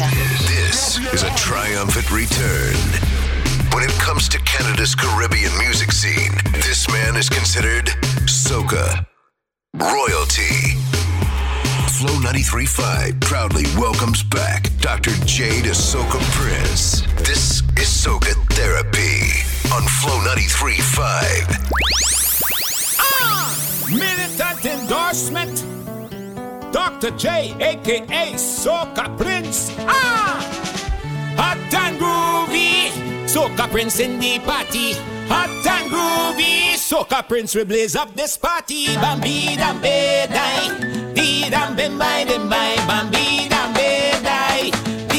This is a triumphant return. When it comes to Canada's Caribbean music scene, this man is considered soca royalty. Flow 93.5 proudly welcomes back Dr. J to Soca Prince. This is Soca Therapy on Flow 93.5. Militant endorsement. Dr. J, a.k.a. Soca Prince. Hot and groovy. Soca Prince in the party. Hot and groovy. Soca Prince will blaze up this party. Bambi dambe die. Di dambe mai dembai. Bambi dambe die.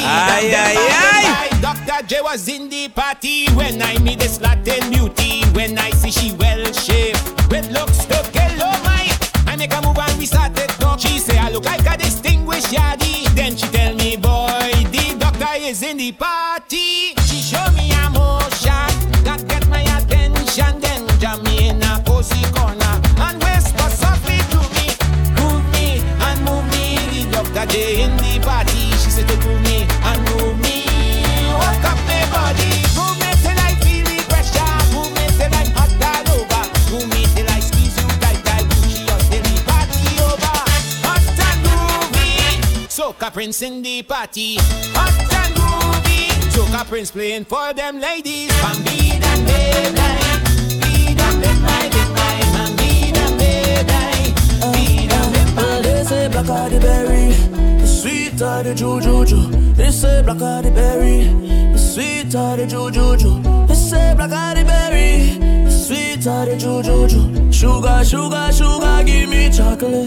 Ay. Dr. J was in the party when I meet this Latin beauty. When I see she well shaped with looks to kill, oh my. I make a move and we started talk. She say I look like a distinguished yardie. Then she tell me, boy, the doctor is in the party. She show me emotion that get my attention. Then jam me in a cozy corner and whisper softly to me, move me and move me. The doctor J in the party. She said to move me and move me. Walk up my body, move me till I feel the pressure. Move me till I'm hot all over. Move me till I squeeze you tight, Gucci until the party over. Hot and groovy, Soca Prince in the party. Hot and groovy, Soca Prince playing for them ladies. Bambi and baby, beat and baby, Bambi and baby, beat and baby. They say black are the berry, the sweet are the juju. They say black are the berry, the sweet are the juju. They say black are the berry, the sweet are the juju. Sugar, sugar, sugar, give me chocolate.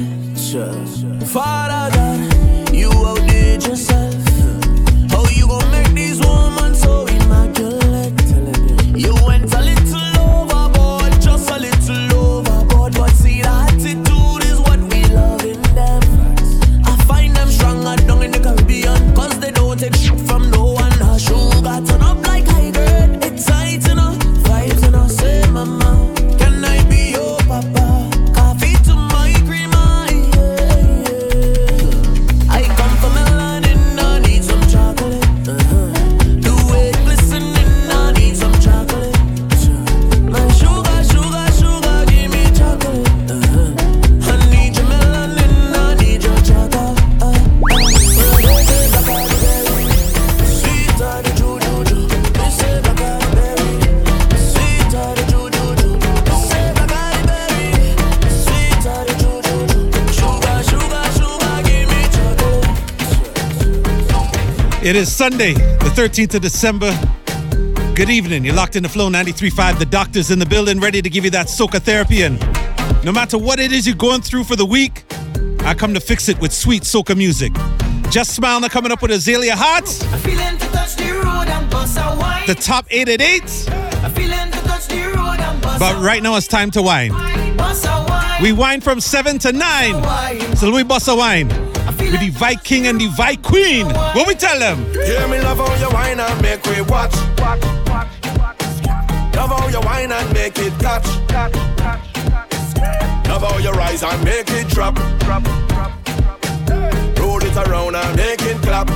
Father God, you outdid yourself. How you gon' make these women so immaculate? You went a little overboard, just a little overboard. But see, the attitude is what we love in them. I find them stronger down in the Caribbean, cause they don't take shit from no one. Sugar turn up like high grade, it's tight enough, vibes enough. Say mama, can I be your papa? Coffee to my creamer, yeah. I come from melanin, I need some chocolate. The way glistening, I need some chocolate. My sugar, sugar, sugar, give me chocolate. I need your melanin, I need your chocolate. Sweet are the juju, they say black are the berry. Sweet are the juju, they say black are the berry. Sweet are the juju, sugar, sugar, sugar, give me chocolate. It is Sunday, the 13th of December. Good evening. You're locked in the Flow 93.5. The doctor's in the building, ready to give you that soca therapy. And no matter what it is you're going through for the week, I come to fix it with sweet soca music. Just Smile now coming up with Azalea Hearts. I feeling to touch the road and bust a wine. The top 888. I feeling to touch the road and bust But right now it's time to wine. Bust a wine. We wine from 7 to 9. So Louis Bossa wine. With the Vi King and the Vi Queen. What we tell them? Hear me love how you wine and make we watch. Love how you wine and make it catch. Love how you rise and make it drop. Roll it around and make it clap.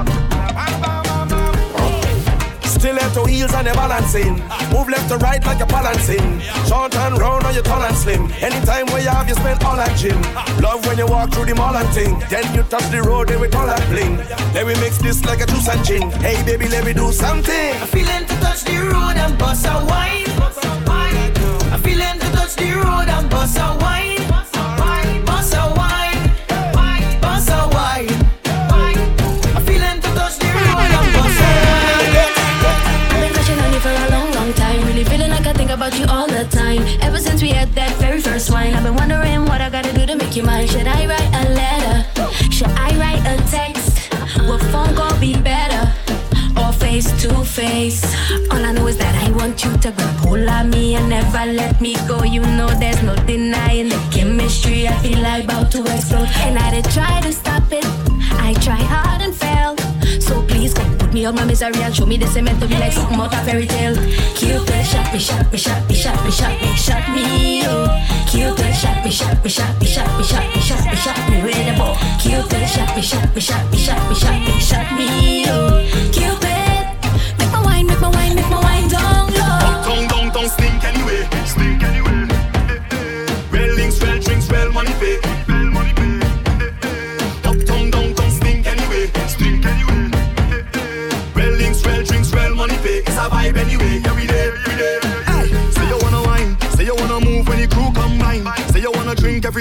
Stiletto heels and you're balancing. Move left to right like you're balancing. Short and round or you're tall and slim. Anytime where you have, you spend all that gym. Love when you walk through the mall and thing. Then you touch the road, then we all that bling. Then we mix this like a juice and gin. Hey baby, let me do something. I feeling to touch the road and bust a wine. I feeling to touch the road and bust a wine. Bust a wine. Bust a wine. I feeling to touch the road and bust a wine. I've been crushing on you for a long, long time. Really feeling like I think about you all the time. Ever since we had that very first wine, I've been wondering what I gotta do to make you mine. Should I write a letter? Should I write a text? Will phone call be better? Or face to face? All I know is that I want you to grab hold of me and never let me go. You know there's no denying the chemistry. I feel like about to explode, and I did try to stop it. I tried hard and failed. So please come put me out my misery and show me this meant to be like something out of fairy tale. Cupid shot me, shot me, shot me, shot me, shot me, shot me, oh. Cupid shot me, shot me, shot me, shot me, shot me, shot me, shot me with a bow. Cupid shot me, shot me, shot me, shot me, shot me, shot me.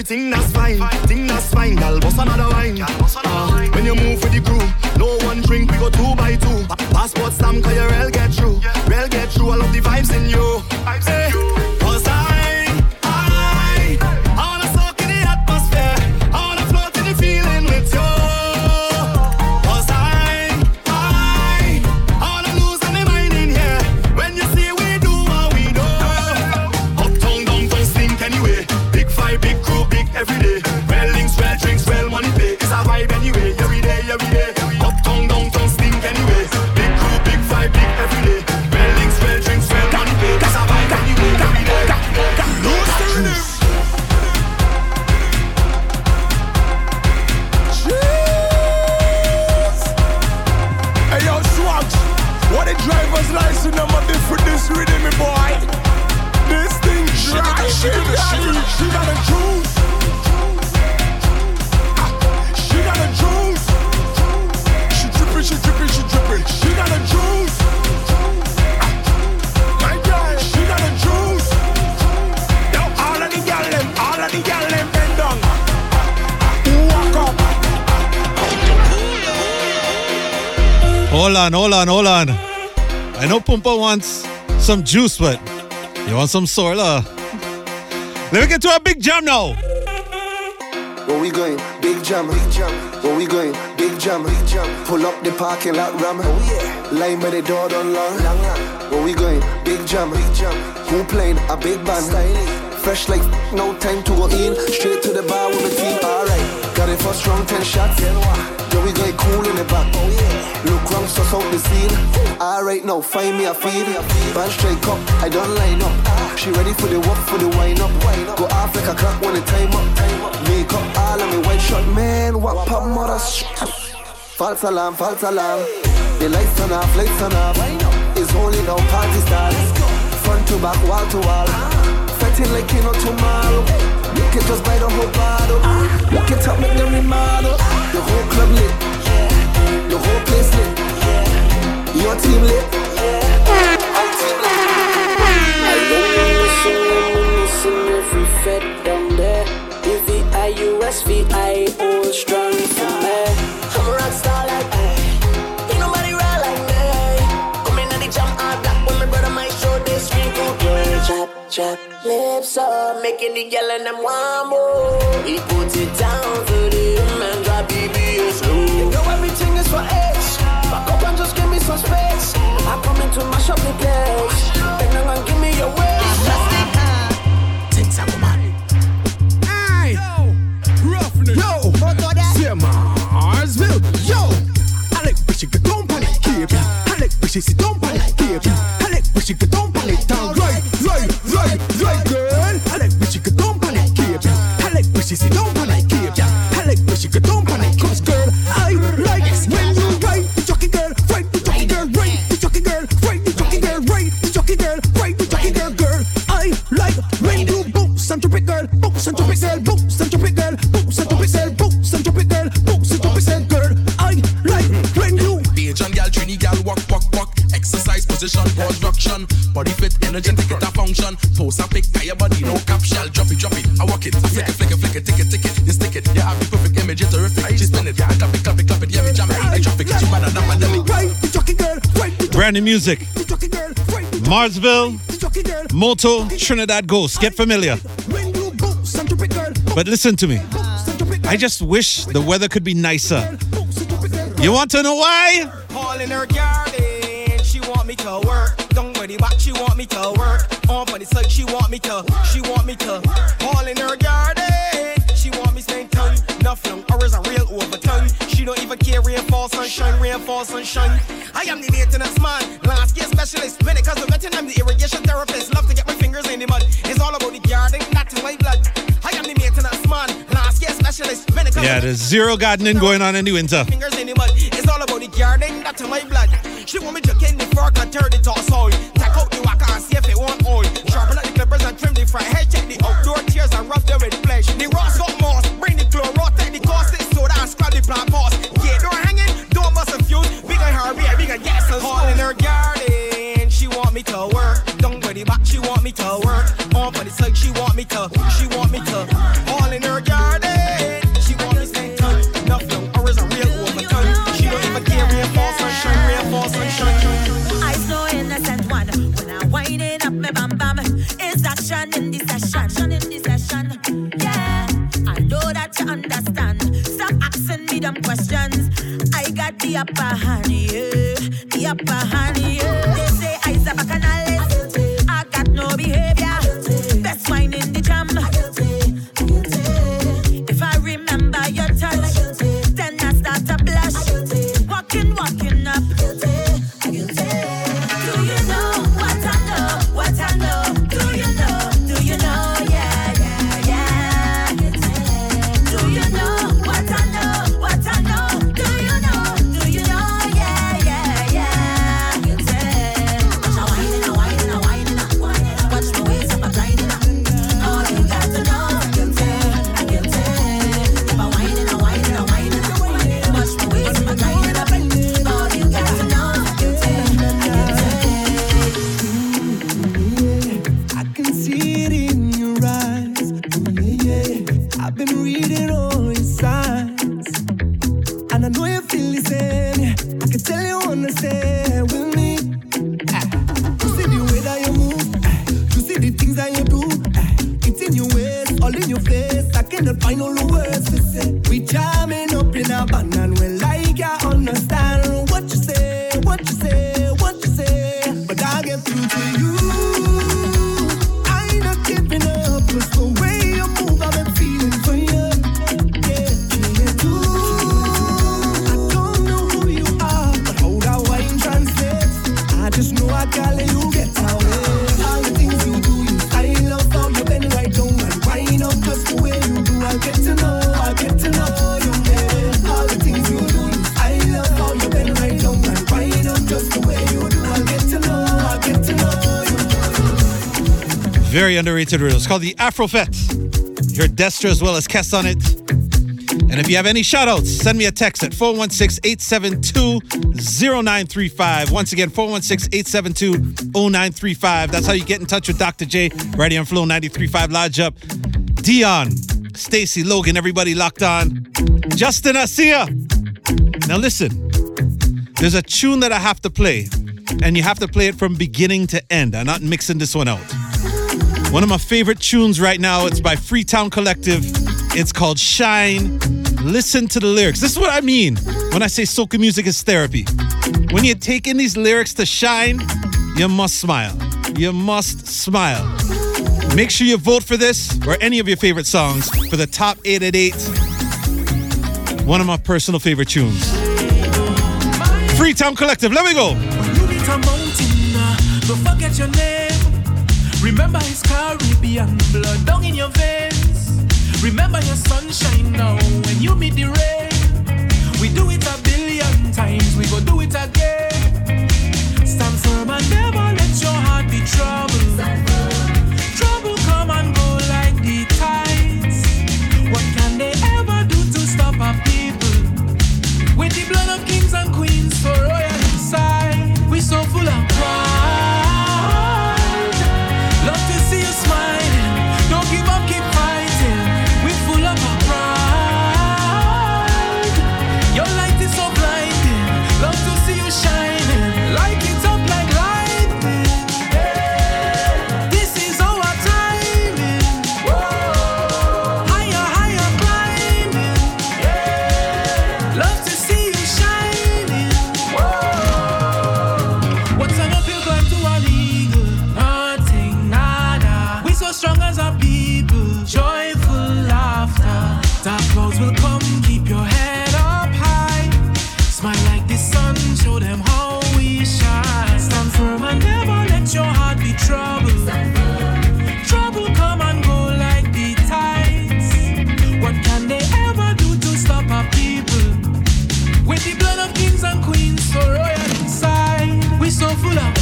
ting that's fine, girl, bust another wine. When you move with the crew, no one drink, we go 2 by 2. Passport stamp, cause your rail get through. I love the vibes in you. Hey, cause I wanna soak in the atmosphere. I wanna float in the feeling with you. Cause I wanna lose any mind in here. When you see we do what we do. Uptown, downtown, stink anyway. Big fight, big crew, big everyday. Well links, well drinks, well money pay. It's a vibe anyway, every day. Uptown, downtown, stink anyway. Big crew, big fight, big everyday. Well links, well drinks, well money pay. It's a vibe anyway, every day. Lose the rhythm. Hey yo, Swag, what the driver's license number different this rhythm, me boy? This thing dry, she got a juice. She got a juice. She dripping. She got a juice. My girl, she got a juice. Yo, all of the gal them bend down. Walk up. Hold on. I know Pumpa wants some juice, but you want some Sorla. Let me get to a big jam now. Where we going? Big jam. Where we going? Big jam. Pull up the parking lot, ram. Oh yeah. Line by the door, don't long. Where we going? Big jam. Who playing a big band? Fresh like no time to go in. Straight to the bar with the team. Alright. Got it for strong 10 shots. Then we going cool in the back. Oh yeah. Look wrong, so out the scene. Alright now, find me a feed. Band straight up, I don't line up. She ready for the walk, for the wind up. Go off like a clock when the time up. Make up all of me white shot, man. What pop mother? False alarm. The lights turn off. It's only now party start. Front to back, wall to wall. Fighting like you know tomorrow. You can just buy the whole bottle. Look it up, make them remodel. The whole club lit. The whole place lit. Your team lit. Our team lit. I don't listen every fed down there. VIUSVIO strong for me. I'm a rock star like me. Ain't nobody ride like me. Come in and they jump all black when my brother might show this screen. Chop, lips up, making the yell and them one more. He put it down for them and drop BBS low. You know everything is for H. Back up and just give me some space. I come in to mash up the place. Then I'm gonna give me your way. Things are woman. Hey, roughneess. Yo, see Marsville. Yo, I like pushing the dump on it, keep it. I like pushing the dump on it, keep it. I like pushing the dump on it down. Right, girl. I like pushing the dump on it, keep it. I like pushing the dump on it, keep it. I like pushing the dump on it, cause girl, I like when you ride the jockey girl, right the jockey girl, right the jockey girl, right the jockey girl, right the jockey girl, right the jockey girl, girl. I like when you bounce and drop it, girl, bounce and drop it, girl, bounce and drop it, girl, bounce and drop it, girl, bounce and drop it, girl, bounce and drop it, girl. I like when you Beach and gal, Trini gal, walk. Exercise position, construction, body fit, energetic, it a function. Post a pic, your body, no caption. Drop it, I walk it, flick it, tick it, you stick it. You have the perfect image, you're terrific. She spin it, yeah, clap it, yeah, we jam it. I traffic, she man, and pandemic. Brand new music. Marsville, Moto, Trinidad Ghost. Get familiar. But listen to me. I just wish the weather could be nicer. You want to know why? All in her garden, she want me to work. Don't worry back, she want me to work. On the side, she want me to. All in her garden, she want me staying tongue. Nothing, or is a real overtone. She don't even care, rainfall, sunshine. I am the maintenance man, landscape specialist. When it comes to vetting, I'm the irrigation therapist. Love to get my fingers in the mud. It's all about the garden, not in my blood. I am the maintenance man, landscape specialist. Yeah, there's zero gardening going on in the winter. Fingers in the mud. It's all about the garden, not in my blood. She want me to get the fork and turn it all soil. Take out the waka and see if it won't oil. Sharpen up the clippers and trim the front head. Check the outdoor tears and rub them with flesh. The rocks got moss, bring the chloro, take the caustic soda and scrub the plant moss. Get door hanging, don't bust a fuse. We gon' hurry, we gon' get some smoke. In her garden, she want me to work. Don't worry back, she want me to work. On for the side, she want me to. All in her understand. Stop asking me them questions. I got the upper hand, yeah. The upper hand, yeah. They say I's a bacchanalist. I got no behavior. Best wine in the jam. If I remember your touch, then I start to blush. Walking up. Do you know what I know? What I know? Do you know? Do you know? Yeah. Do you know what I know? What I know? Do you know? Do you know? Yeah. Watch my ways up, I'm grinding up. All you got to know, I can tell. If I'm whining, watch my ways up, I'm grinding up. All you got to know, I can tell. I can see it in your eyes. I've been reading all your signs, and I know you feel the same. I can tell you wanna stay with me. You see the way that you move, you see the things that you do. It's in your ways, all in your face. I cannot find all the words to say. We jamming up in a band and we like you understand what you say, what you say, what you say. But I get through to you. I ain't not giving up, 'cause the way you move, I've been feeling for you. Yeah, too. I don't know who you are, but how that wine translates. I just know I can't let you get away. All the things you do, I love how you bend right down and wind up just the way you do. I get to know you, yeah. All the things you do, I love how you bend right down and wind up just the way you do. I get to know you. Very underrated reel. It's called the Afrofete. You heard Destra as well as Kess on it. And if you have any shout-outs, send me a text at 416-872-0935. Once again, 416-872-0935. That's how you get in touch with Dr. J right here on Flow 93.5 Lodge Up. Dion, Stacy, Logan, everybody locked on. Justin, I see ya. Now listen, there's a tune that I have to play, and you have to play it from beginning to end. I'm not mixing this one out. One of my favorite tunes right now, it's by Freetown Collective. It's called Shine. Listen to the lyrics. This is what I mean when I say soca music is therapy. When you take in these lyrics to Shine, you must smile. You must smile. Make sure you vote for this or any of your favorite songs for the top 8 at 8. One of my personal favorite tunes. Freetown Collective, let me go. When you meet a mountain, don't forget your name. Remember his Caribbean blood down in your veins. Remember your sunshine now when you meet the rain. We do it 1,000,000,000 times, we go do it again. Stand firm and never let your heart be troubled. Trouble come and go like the tides. What can they ever do to stop our people? With the blood of kings and queens so royal inside, we so full of pride. Love to see you smiling, don't give up, keep fighting. We're full of our pride. Your light is so blinding, love to see you shining. Light it up like lightning. Yeah. This is our timing. Whoa. Higher, higher climbing. Yeah. Love to see you shining. Whoa. What's an uphill climb to an eagle? Nothing, nada. We so strong as a people. Joyful laughter. Dark clouds will come, keep your head up high. Smile like the sun, show them how we shine. Stand firm and never let your heart be troubled. Trouble come and go like the tides. What can they ever do to stop our people? With the blood of kings and queens so royal inside, we so full of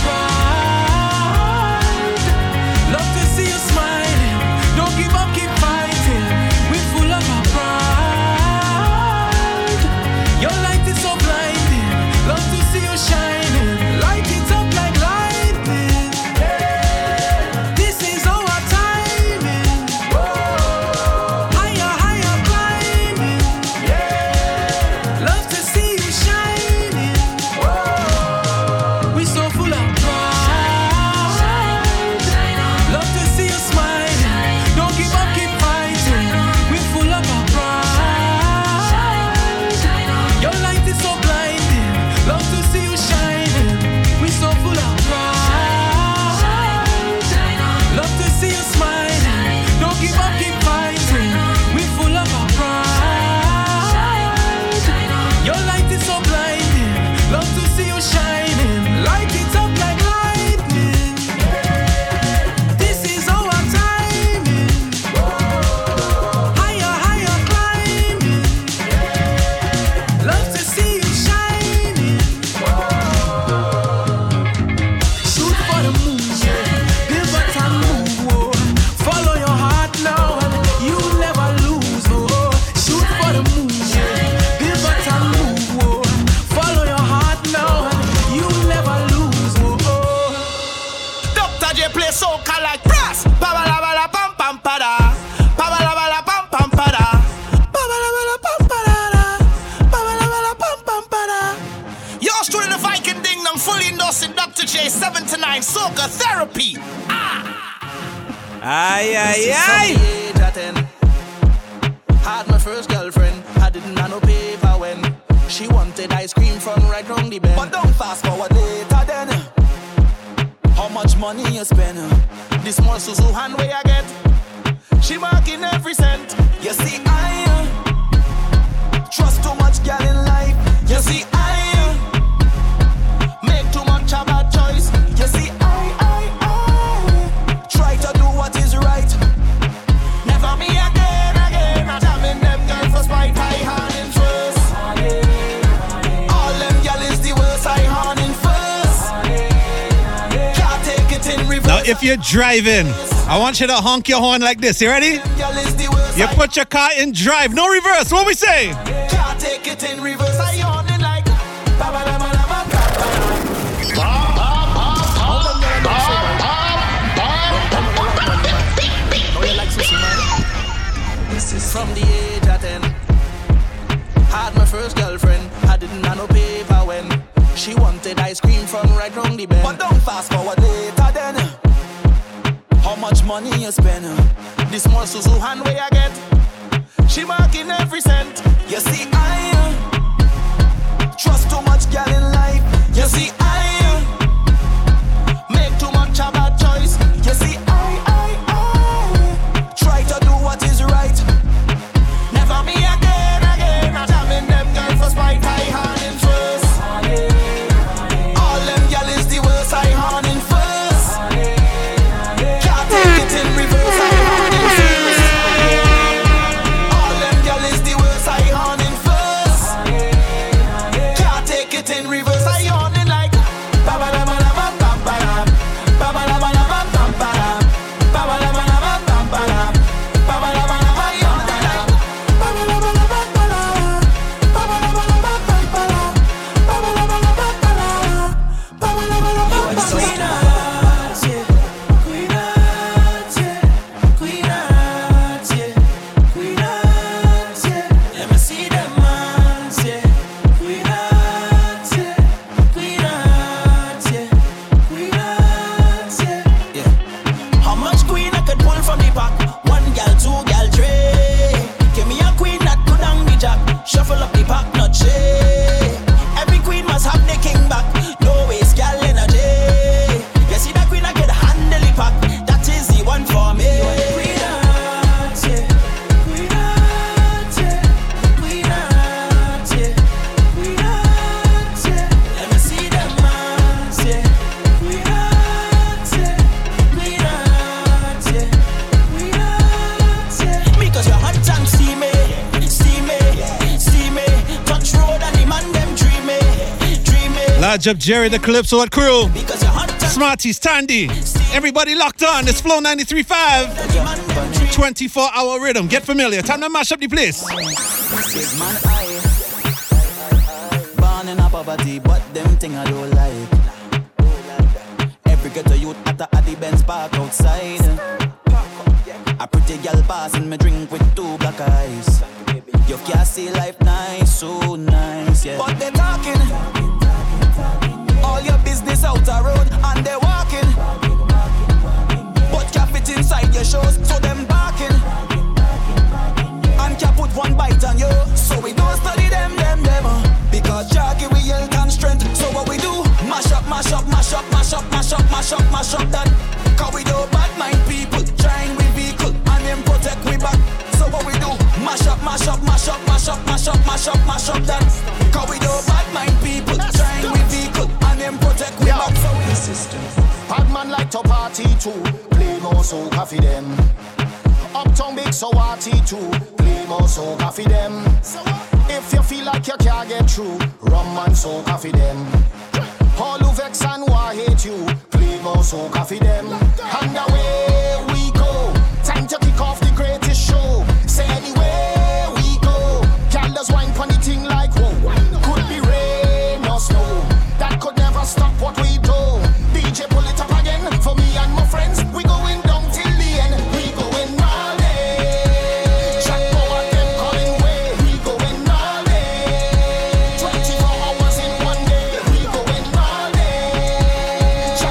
pride. Love to see you smiling, don't give up, keep fighting. We're full of our pride. Your light is so blinding, love to see you Friday, 7 to 9, Soca Therapy. Aye, aye, aye. From the age of 10, had my first girlfriend. I didn't have no paper when she wanted ice cream from right round the bend. But don't fast forward later then. How much money you spend? This small Suzu hand where I get. She marking every cent. You see, I trust too much girl in life. You see, I make too much of a choice. You see, I try to do what is right. Never me again. I'm jamming them girls for spite. I hand in first. All them girl is the worst. I hand in first. Can't take it in reverse. Now, if you're driving, I want you to honk your horn like this. You ready? You put your car in drive. No reverse. What we say? Can't take it in reverse. I on it like. From the age of 10, had my first girlfriend. I didn't have no paper when she wanted ice cream from right round the bend. But don't fast forward later then. How much money you spend? This small Suzu hand where I get. She marking every cent. You see, I trust too much girl in life. You see, I make too much of a choice. You see, I try to do what is right. Never me again. I'm jamming them girls for spite. I hand in first. All them girl is the worst. I hand in first. Can't take it in reverse. I hand in first. All them girl is the worst. I hand in first. Can't take it in reverse. I on it like. Shuffle up the pack, not shade. Every queen must have the king back. No waste, gal energy. You see that queen, I can handle the pack. That is the one for me. Let me see them man, because you're hot and steamy. Large up Jerry the Calypso at crew. Smarties, Tandy. Everybody locked on. It's Flow 93.5. 24-hour rhythm. Get familiar. Time to mash up the place. Born in a poverty, but them thing I don't like. Every ghetto youth at the Benz park outside. A pretty girl passing me drink with 2 black eyes. You can't see life nice, so nice, yeah. But they talking. All your business out the road and they walking. But can't fit inside your shows, so them barking. And can't put one bite on you, so we don't study them. Because Jackie we health and strength. So what we do? Mash up that. Cause we do bad mind people, trying we vehicle and them protect we back. So what we do? Mash up that. Cause we do bad mind people, trying we vehicle and them protect we back. So we system. Bad man like to party too, play more soca for them. Uptown big so party too, play more soca for them. If you feel like you can't get through, rum and soca for them. All who vex and who hate you, play more soca for them. And away we go, time to kick off the greatest show. Say anywhere we go, girl does wine pon the thing like whoa. Could be rain or snow, that could never stop what we do. DJ pull it up again, for me and my friends, we going down till the end. We going all day, Jack Power them calling way. We going all day, 24 hours in one day. We going all day,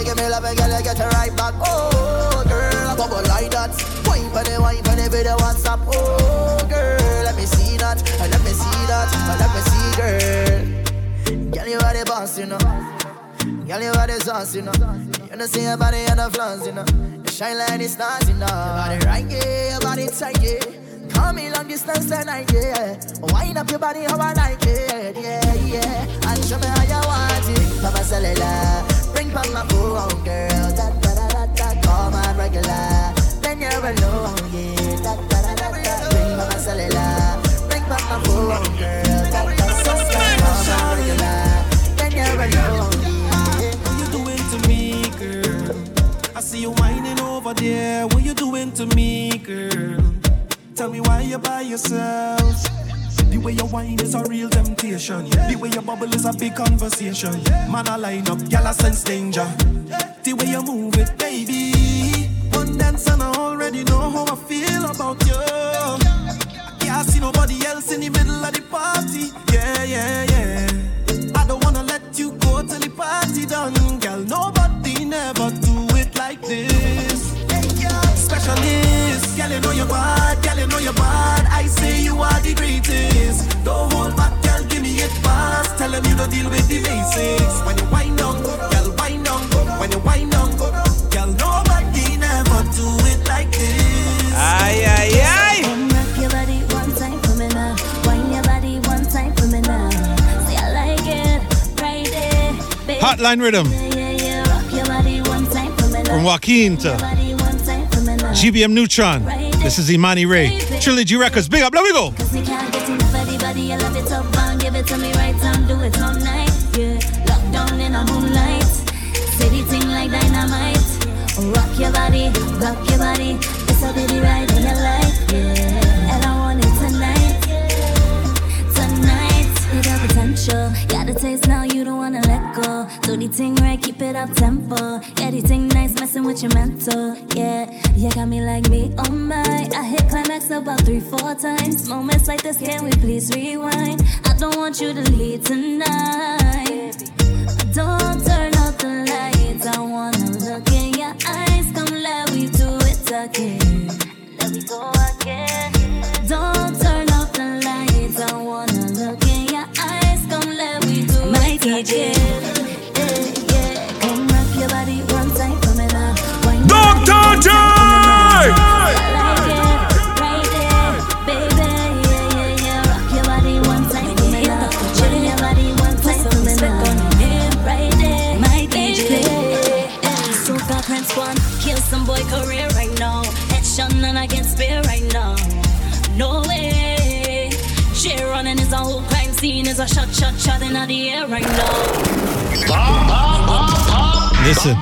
you give me love, girl, you get it right back. Oh, girl, bubble like that. Wine for the video, WhatsApp. Oh, girl, let me see that. Let me see that. Let me see, girl. Girl, you are the boss, you know. Girl, you are the sauce, you know. You know, see your body and the flaws, you know. You shine like the stars, you know. Your body right, yeah. Your body tight, yeah. Call me long distance tonight, yeah. Wind up your body how I like it, yeah, yeah. And show me how you want it. Papa Cellular, bring back my phone, girl. Da da da da da, call my regular. Then you're alone, yeah. Da da da da da, bring back my cellular. Bring back my phone, girl. Da da da da, call my regular. Then you're alone, yeah. What you doing to me, girl? I see you whining over there. What you doing to me, girl? Tell me why you by yourself. The way you whine is a real temptation. The way you bubble is a big conversation. Man, I line up, y'all I sense danger. The way you move it, baby. One dance and I already know how I feel about you. I can't see nobody else in the middle of the party. Yeah, yeah, yeah. I don't wanna let you go till the party done. Girl, nobody never do it like this. Specialist, girl, you know you're bad, girl, you know you're bad. I say you are the greatest. Don't hold back, girl, give me it fast. Tell them you don't deal with the basics. When you wind down, girl, wind down. When you wind down, girl, nobody never do it like this. Aye, aye, aye. Come rock your body one time for me now. Wind your body one time for me now. Say I like it, right there, baby. Hotline Rhythm. Yeah, rock your body one time for me now. From Joaquin to GBM Neutron. This is Imani Ray. Trilogy Records. Big up, let me go. Cause we can't get enough of the body. I love it up and give it to me right on. Do it all night. Yeah, locked down in a moonlight. City thing like dynamite. Rock your body, rock your body. This will be the ride in your life. Yeah, and I want it tonight. Tonight, it got potential. Got the taste now, you don't wanna let go. Do the thing right, keep it up tempo. Yeah, the thing nice, messing with your mental. Yeah, you got me like me, oh my. I hit climax about 3-4 times. Moments like this, can we please rewind? I don't want you to leave tonight. Don't turn off the lights. I wanna look in your eyes. Come, let me do it again. Let me go again. Don't turn off the lights. I wanna look in your eyes. Come, let me do my it DJ. Again. Yeah, come rock your body one time for me now. Dr. J! I like it, right there, baby. Yeah, rock your body one time for me now. Rock your body one time for me now. Right there, my DJ. Soca Prince one, kill some boy career right now. Action and I can spare right now. No way. Share running is a whole crime scene. Is a shot in the air right now. Listen.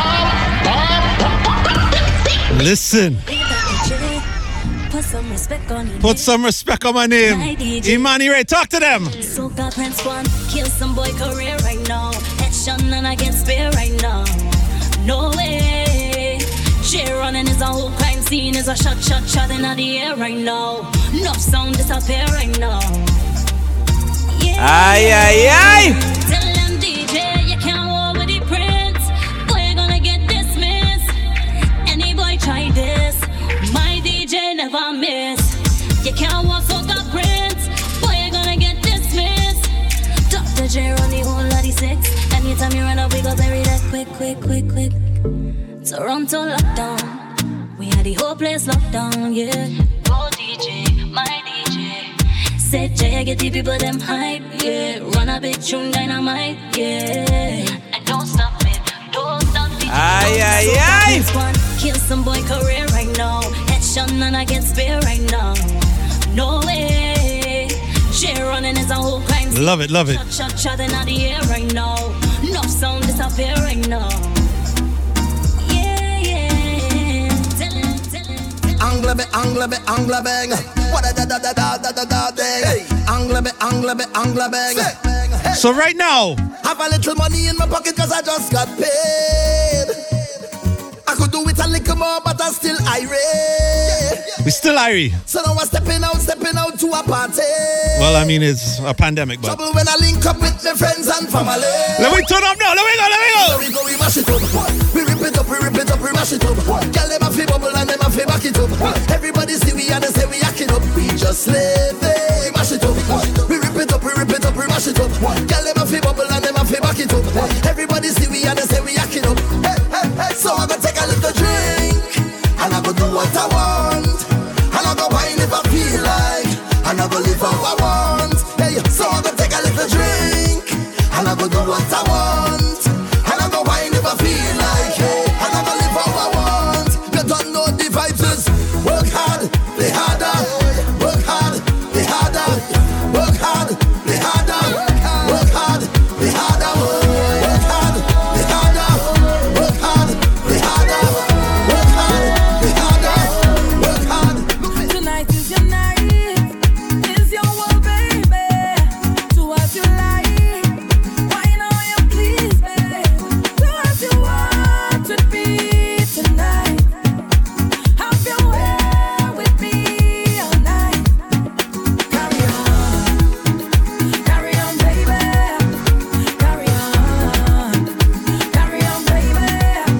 Listen. Put some respect on your Put some respect on my name. Imani Ray, talk to them. Soca Prince one, kill some boy career right now. Action and I can spare right now. No way. Share running is a whole crime scene. Is a shot in the air right now. Enough sound disappear right now. Yeah. Aye, aye, aye. Tell them DJ you can't war with the prince. Boy gonna get dismissed. Any boy try this, my DJ never miss. You can't walk Soca Prince. Boy gonna get dismissed. Dr. J on the whole lot of 6. Anytime you run up we go bury that quick. Toronto lockdown. We had the whole place locked down, yeah. Go DJ, my DJ. Say Jay, get the people them hype, yeah. Run a big tune dynamite, yeah. And don't stop it, don't stop it. Aye. Kill some boy career right now. Action and I get spare right now. No way. Share running is a whole crime. Love it. Shot in the air right now. Enough sound disappear right now. Angle bang. What a da dang. Angle bang. So right now, have a little money in my pocket cause I just got paid. I could do it a little more, but I'm still irate. We still irie. So now I'm stepping out to a party. Well, I mean, it's a pandemic, but... Trouble when I link up with my friends and family. Let me turn up now, let me go. Here we go, we mash it up. We rip it up, we mash it up. Girl, them a fi bubble and them a fi back it up. Everybody see we and they say we hack it up. We just live it, mash it up. We rip it up, we mash it up. Girl, them a fi bubble and them a fi back it up. Everybody see we and they say we hack it up. Hey, so I go take a little drink and I go do what I want. And I go wine if I feel like. And I go live how I want. Hey, so I go take a little drink and I go do what I want. And I go wine if I feel like. Hey, and I go live how I want. You don't know the vibes is work hard, play harder. Work hard, play harder. Work hard, play harder. Work hard, play harder. Work hard, play harder. Work hard, play harder. Work hard, play harder. Work hard. Tonight is your night. Is your world, baby. Do as you like. Why now you please, baby? Do as you want with me tonight. Have your way with me all night. Carry on, baby. Carry on, baby.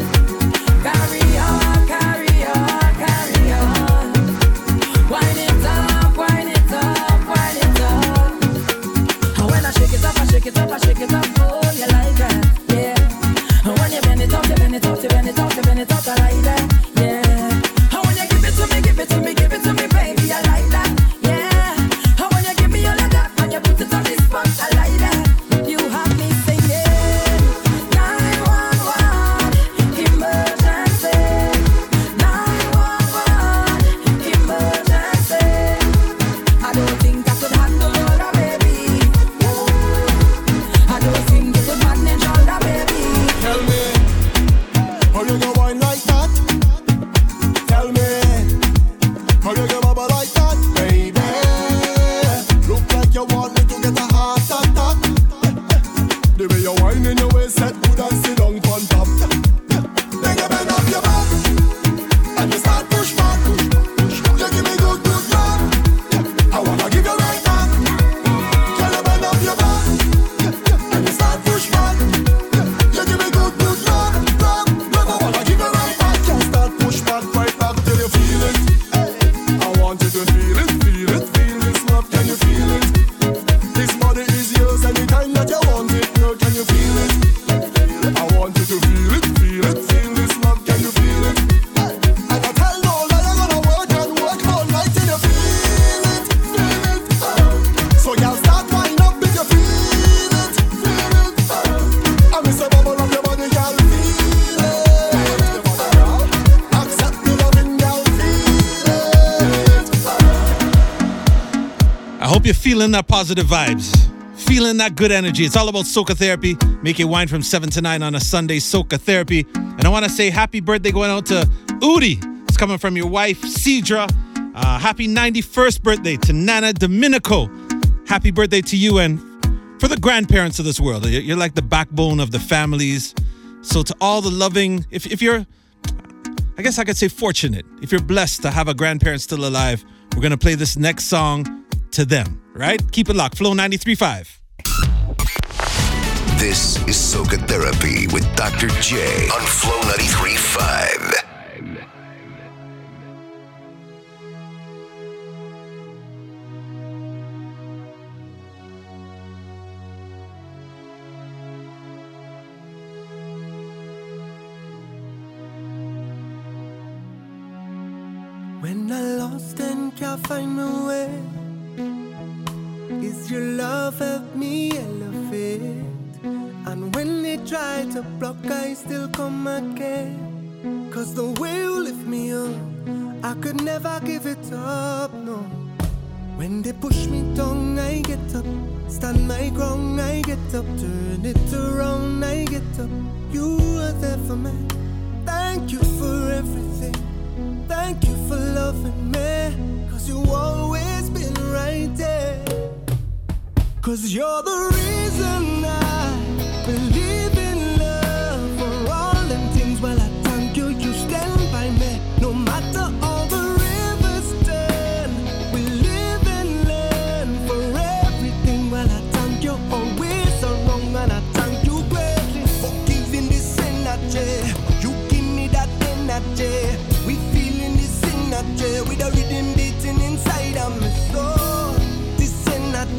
Carry on. Wind it up. And when I shake it up, oh, you like that, yeah. And when you bend it up, I like that, yeah. And when you give it to me, baby, I like that, yeah. And when you give me all of that, and you put it on the spot, I like that. You have me singing 911 emergency, 911 emergency. I don't think I could handle all that, baby. I don't think you could manage all that, baby. Tell me, how you go wine like that? Tell me, how you go bubble like that, baby? Look like you want me to get a heart attack. The way you wine in your waist set good and sit down on top. Then you bend up your back and you start push back. You give me good love. I wanna give you right back. Girl, you bend up your back and you start push back. You give me good love. I wanna give you right back. You start push back right back till you feel it. I want you to feel this love. Can you feel it? This body is yours anytime that you want it, girl. Can you feel it? I want you to feel this love. Can you feel it? And I tell no lie, I'm gonna work all night till you feel it. So y'all start wind up if you feel it. I miss a bubble of your body, y'all feel it. Accept the loving, y'all feel it. I hope you're feeling that positive vibes. Feeling that good energy. It's all about Soca Therapy. Make your wine from 7 to 9 on a Sunday, Soca Therapy. And I want to say happy birthday going out to Udi. It's coming from your wife, Cedra. Happy 91st birthday to Nana Domenico. Happy birthday to you and for the grandparents of this world. You're like the backbone of the families. So to all the loving, if you're, I guess I could say fortunate, if you're blessed to have a grandparent still alive, we're going to play this next song to them, right? Keep it locked. Flow 93.5. This is Soca Therapy with Dr. J on Flow 93.5. When I lost and can't find my way, is your love help me elevate? And when they try to block, I still come again. Cause the way you lift me up, I could never give it up, no. When they push me down, I get up. Stand my ground, I get up. Turn it around, I get up. You are there for me. Thank you for everything. Thank you for loving me. Cause you always been right there. Cause you're the reason I believe in love. For all them things, well I thank you, you stand by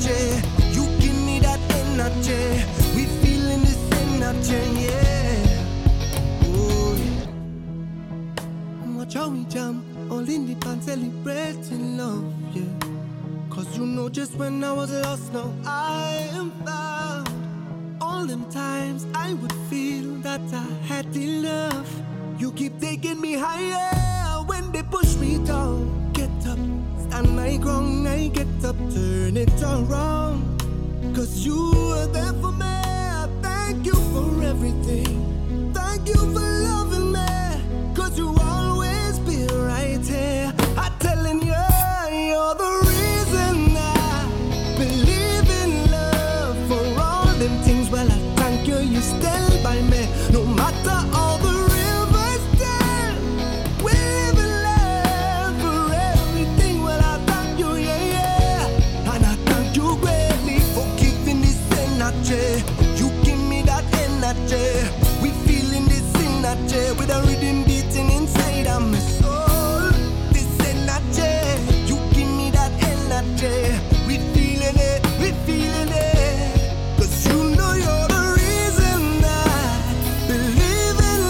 energy. You give me that energy. We feeling this energy, yeah. Oh, yeah. Watch how we jam, all in the band celebrating love, yeah. Cause you know just when I was lost, now I am found. All them times I would feel that I had enough. You keep taking me higher when they push me down. Get up, stand my ground, I get up, turn it around. Cause you are there for me. Thank you for everything. Thank you for loving me. Cause you always be right here. I'm telling you, you're the reason I believe in love. For all them things, well, I thank you, you stand by me. No matter all the rivers stand, we live in love for everything. Well, I thank you, yeah, yeah. And I thank you greatly for giving this energy. You give me that energy. We feeling this energy with a rhythm beating inside of my soul. This energy, you give me that energy. We feeling it, we feeling it. Cause you know you're the reason I believe in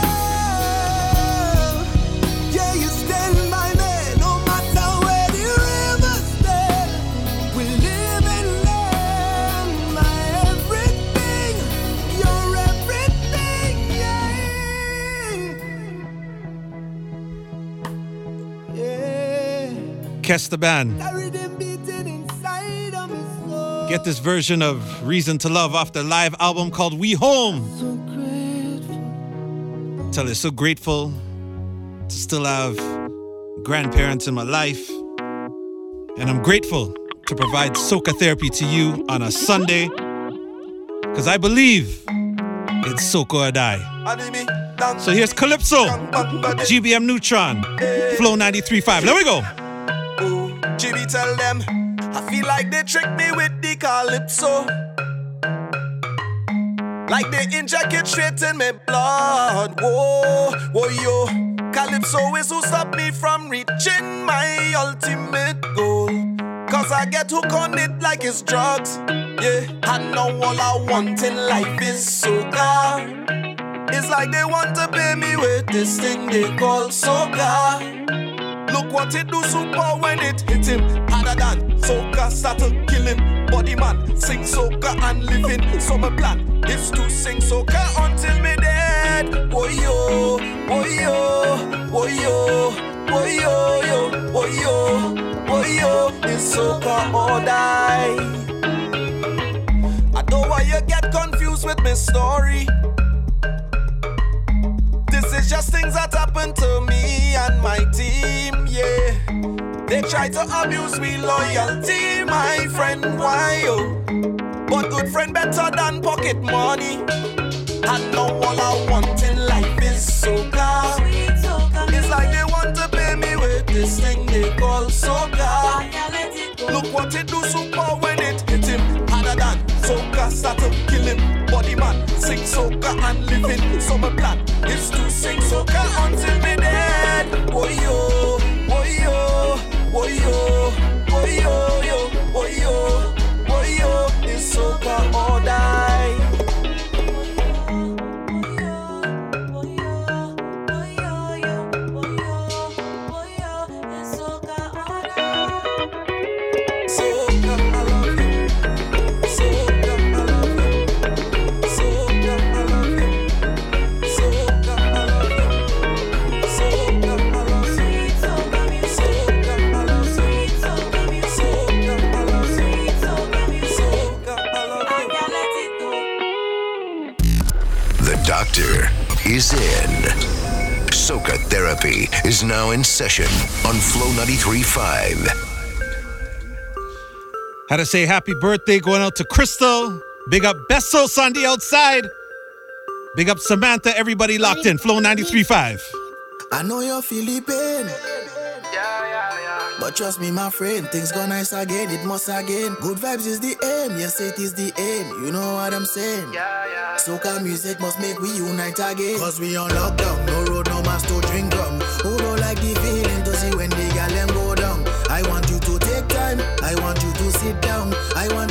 love. Yeah, you stand by me no matter where the rivers stand. We live in love, my everything. You're everything, yeah. Yeah. Kes the band. That rhythm beating inside of me soul. Get this version of Reason to Love off their live album called We Home. So grateful. Tell you, so grateful to still have grandparents in my life. And I'm grateful to provide soca therapy to you on a Sunday. Because I believe it's soca or die. So here's Calypso, GBM Neutron, Flow 93.5. Let me go. GB tell them, I feel like they tricked me with the Calypso. Like they inject it straight in my blood. Whoa, whoa, yo. Calypso is who stop me from reaching my ultimate goal. Cause I get hooked on it like it's drugs. Yeah, I know all I want in life is soca. It's like they want to pay me with this thing they call soca. Look what it do super when it hit him. Harder than soca, start to kill him. Body man, sing soca and living. So my plan is to sing soca until me dead. Boy yo, boy yo, boy yo, boy yo, yo, boy yo, boy yo. It's soca or die. I know why you get confused with my story. This is just things that happen to me and my team, yeah. They try to abuse me loyalty, my friend, why, yo? But good friend better than pocket money. I know all I want in life is soca. It's like they want to pay me with this thing they call soca. Look what it do super when it hit him. Harder than soca, start to kill him. Body man, sing soca and living. So my plan is to sing soca until me dead. Boy yo, boy yo, boy yo, boy yo, yo, boy yo, boy yo. It's soca or die. Doctor is in. Soca Therapy is now in session on Flow 93.5. Had to say happy birthday going out to Crystal. Big up Bessos on the outside. Big up Samantha, everybody locked in. Flow 93.5. I know you're feeling pain. But trust me, my friend, things go nice again, it must again. Good vibes is the aim, yes, it is the aim. You know what I'm saying? Soca music must make we unite again. Cause we on lockdown, no road, no mask to drink rum. Who don't like the feeling to see when the gal them go down? I want you to take time, I want you to sit down. I want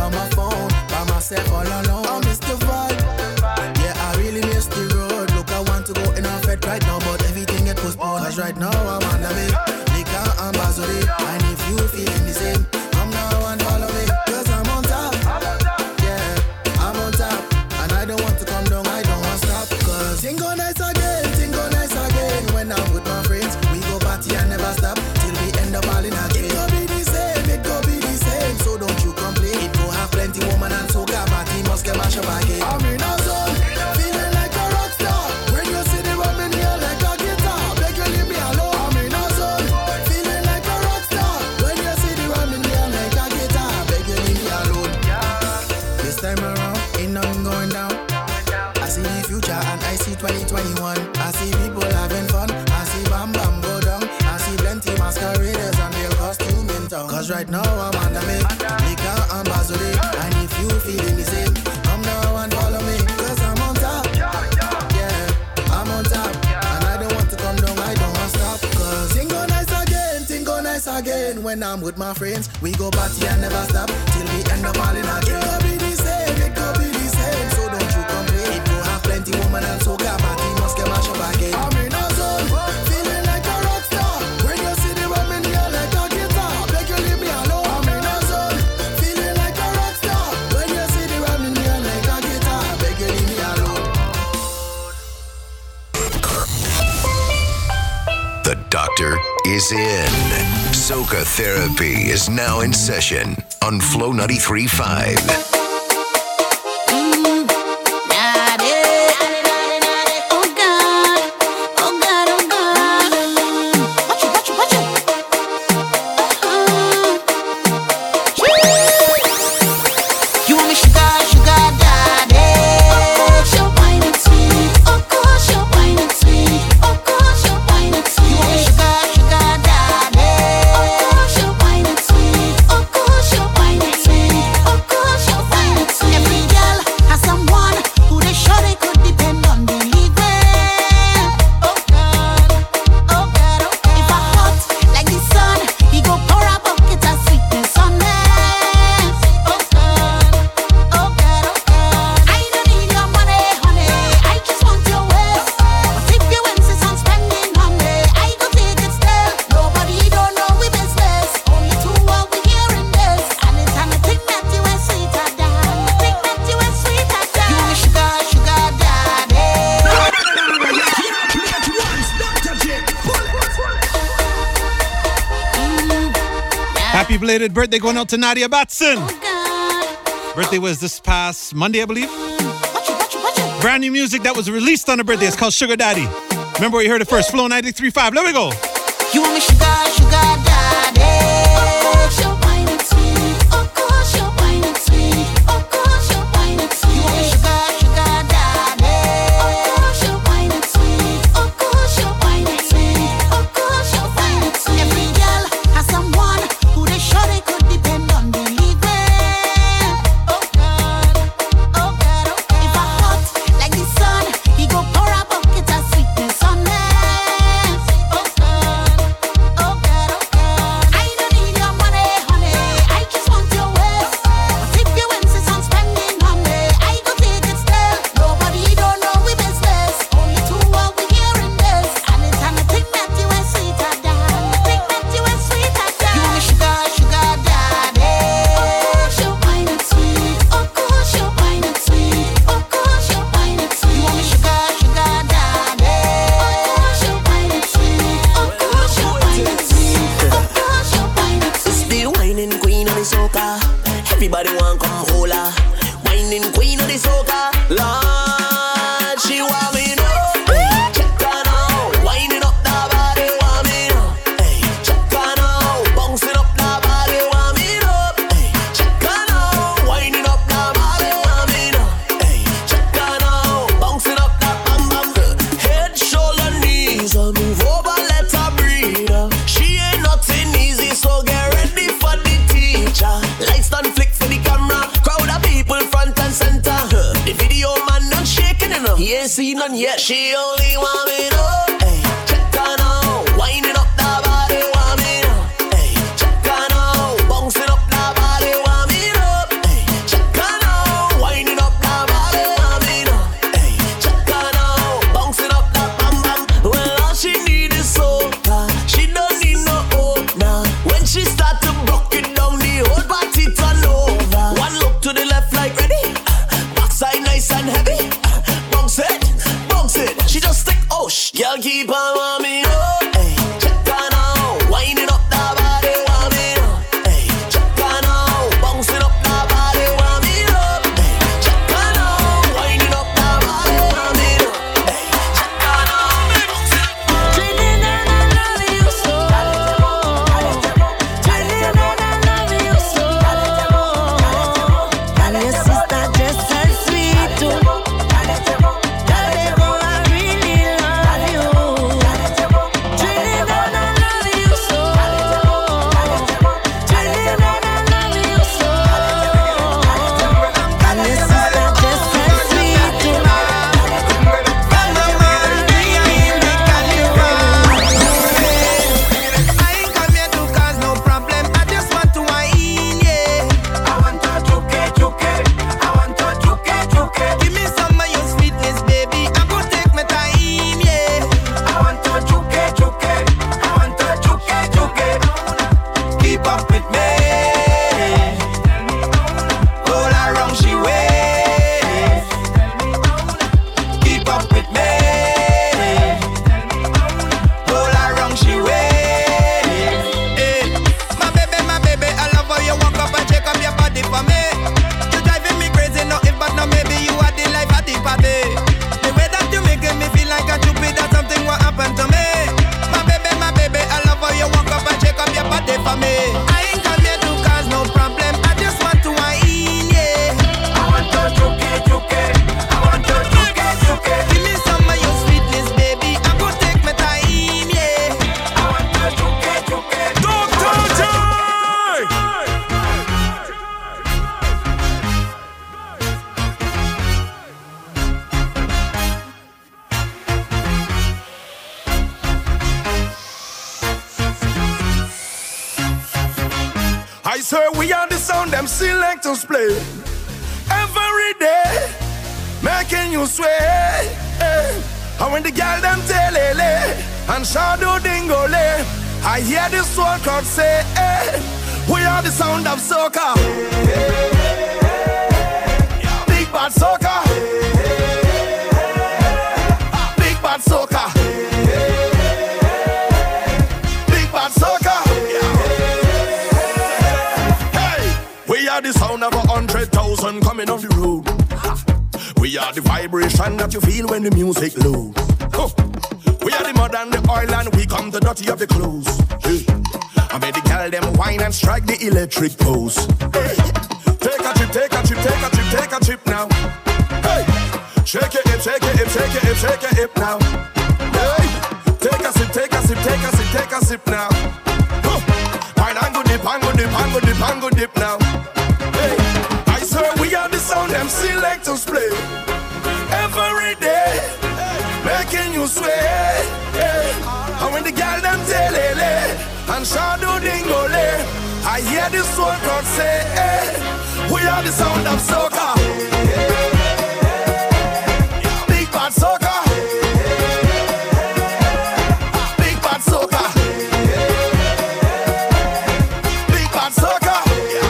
on my phone, by myself all alone. I miss the vibe. Yeah, I really miss the road. Look, I want to go in a fed right now, but everything get postponed. Cause right now I wanna make liquor and bazooka. And if you feeling the same, come now and follow me. Cause I'm on top. Yeah, I'm on top. And I don't want to come down, I don't want to stop. Cause thing go nice again, thing go nice again. When I'm with my friends, we go party and never stop till we end up all in a game. It go be the same, it go be the same. So don't you complain. It go have plenty woman and soca party must get mash up again. I'm in a zone, feeling like a rock star. When you see the rum in here like a guitar, beg you leave me alone. I'm in a zone, feeling like a rock star. When you see the rum in here like a guitar, beg you leave me alone. This time around, ain't nothing going down. I see the future and I see 2021. I see people having fun. I see Bam Bam go down. I see plenty masqueraders and their costume in town. Cause right now I'm on the make liquor and bazooka. And if you feeling the same, come now and follow me. Cause I'm on top. Yeah, I'm on top. And I don't want to come down, I don't want to stop. Cause thing go nice again. When I'm with my friends, we go party and never stop till we end up all in a game. It could be the same, it could be the same. So don't you complain. It go have plenty woman and soca party must get mash up again. I'm in a zone, feeling like a rock star. When you see the rum in here like a guitar, beg you leave me alone. I'm in a zone, feeling like a rock star. When you see the rum in here like a guitar, beg you leave me alone. The doctor is in. Soca Therapy is now in session on Flow 93.5. Happy belated birthday going out to Nadia Batson. Birthday was this past Monday, I believe. Brand new music that was released on her birthday. It's called Sugar Daddy. Remember where you heard it first, Flow 93.5. Let me go. You want me sugar daddy. Oh, you're wine and sweet. Of course you're wine and sweet. Of course you're wine and sweet. You want me sugar daddy. Of course you're wine and sweet. Of course you're wine and sweet. Of course you're wine and sweet. Every girl has someone who they sure they could depend on, believe it. Oh God, oh God, oh God. If I hot like the sun, he go pour a bucket of sweetness on them. Oh God, oh God, oh God. I don't need your money, honey. I just want your waist. But if you insist on spending on me, I go take it still. Nobody don't know we business. Only two are we hearing this. And it's time to think that you are sweeter than. Think that you are sweeter than. You want me sugar daddy. Of course you're wine and sweet. Of course you're wine and sweet. Of course you're wine and sweet. You want me sugar daddy. Of course you're wine and sweet. Of course you're wine and sweet. Of course you're wine and sweet. It's the whining queen of the soca. Everybody want come hold her. Whining queen of the soca. Lord, she want me now. Check her now. Whining up the body, want me now. Check her now. Bouncing up the body, want me now. Check her now. Whining up the body, want me now. Check her now. Bouncing up the bam bam. Head, shoulder, knees. Move over, let her breathe. She ain't nothing easy, so get ready for the teacher. Lights done flick for the camera. Crowd of people front and center. The video man not shaking enough. He ain't seen none yet. She only want me now. Check her now. Winding up the body, want me now. Check her now. Bouncing up the body, want me now. swear we are the sound them selectors play. Every day, making you sway. And when the girl them tell and shadow dingole, I hear the soul crowd say, we are the sound of soca. Big bad soca. Big bad soca. Big bad soca. Hey, we are the sound of 100,000 coming off the road. We are the vibration that you feel when the music loads. We are the mud and the oil and we come to dirty up the clothes. I made the girl them wine and strike the electric pose. Hey. Take a trip, take a trip, take a trip, take a trip now. Hey, shake it, shake it, shake it, shake it, hip now. Hey, take a sip, take a sip, take a sip, take a sip now. Wine and go dip, and go dip, and go dip, and go dip now. Hey, I swear we are the sound them selectors play. Every day, making you sway. And when the girl them tell and shadow dingole, I hear the soul crowd say, we are the sound of soca. Big bad soca. Big bad soca. Big bad soca.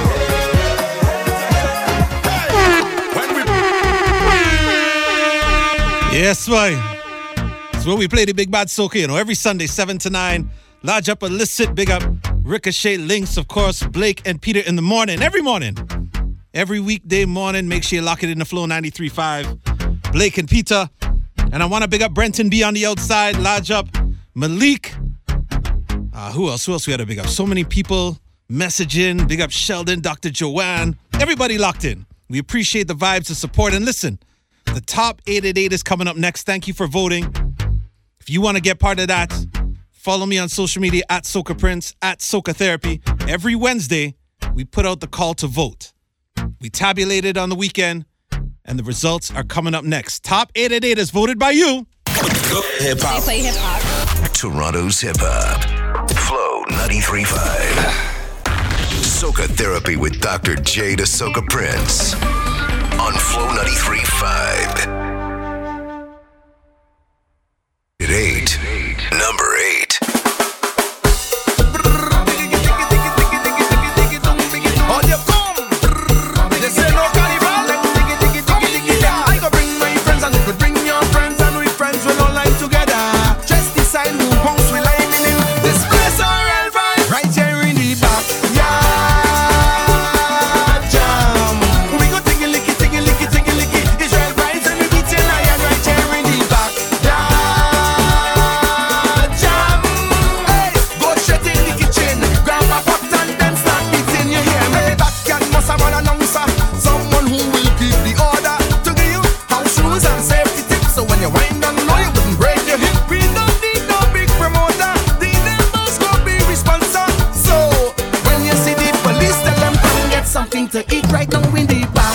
Yes, boy. It's where we play the big bad soca, you know, every Sunday, 7 to 9. Lodge up illicit, big up Ricochet, Links, of course, Blake and Peter in the morning, every morning. Every weekday morning, make sure you lock it in the Flow 93.5. Blake and Peter. And I want to big up Brenton B on the outside, Lodge up Malik. Who else we had to big up? So many people messaging. Big up Sheldon, Dr. Joanne. Everybody locked in. We appreciate the vibes and support. And listen, the top 8 at 8 is coming up next. Thank you for voting. If you want to get part of that, follow me on social media at Soca Prince, at Soca Therapy. Every Wednesday, we put out the call to vote. We tabulate it on the weekend, and the results are coming up next. Top 8 at 8 is voted by you. Hip-hop. They play hip-hop. Toronto's hip-hop. Flow 93.5. Soca Therapy with Dr. J to Soca Prince. On Flow 93.5. At 8. Number 8. On you come. They say no carnival. I go bring my friends and you could bring your friends, and we friends will all line together. Just decide who bounce we lining in. This place are real vibe. Right here in the back. Yeah, jam. We go tiggy licky, tiggy licky, tiggy licky. Israel vibes and we beat your lion right here in the back. Yeah, jam. Hey, go straight in the kitchen. Grab a pot and then start beating your hair. Every back can must have an announcer. Someone who will keep the order. To give you house rules and safety tips. So when you wind down low, you wouldn't break your hip. We don't need no big promoter. The neighbors go be responsible. So when you see the police, tell them come get something to eat right now in the back.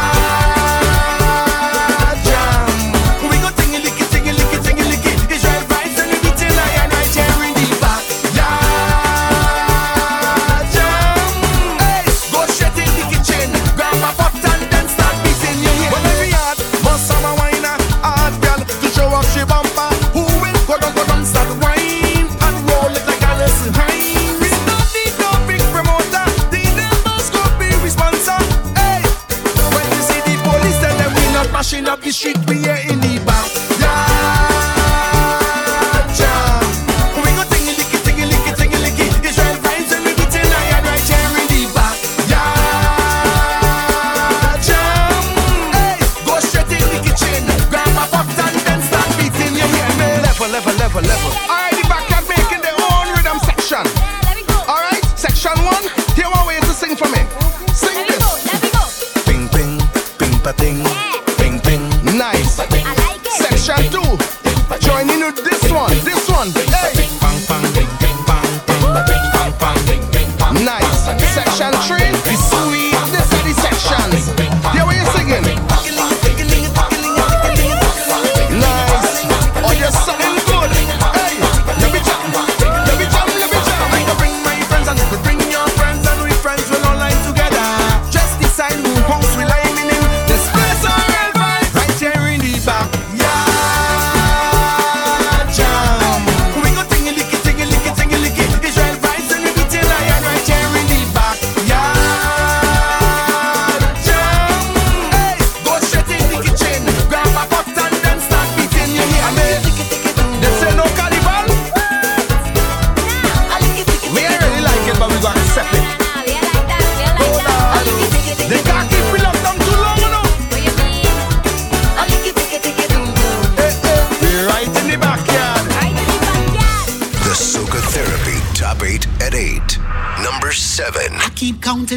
Yeah, jam. We go tingy licky, tingy licky, tingy licky. Israel vibes and we beat your lion right here in the back. Yeah, jam. Hey, go straight in the kitchen. Grab a pot and then start beating your hair. Well, every yard must have a whiner, hard girl to show off she bumper. Who will go down, start wine and roll it like Alice Hine. We don't need no big promoter. The neighbors go be responsible. Hey, when you see the police, tell them we not mashing up the street. We here in the back. Yeah, jam. We go tingy licky, tingy licky, tingy licky. Israel vibes and we beat your lion right here in the back. Yeah, jam. Hey, go straight in the kitchen. Grab a pot and then start beating your hair. Level, level, level, level. Alright, the backyard making their own rhythm section. Alright, section 1. Here one way to sing for me. Sing this. Ping, ping, ping, pa, ting. Ping, ping. Nice.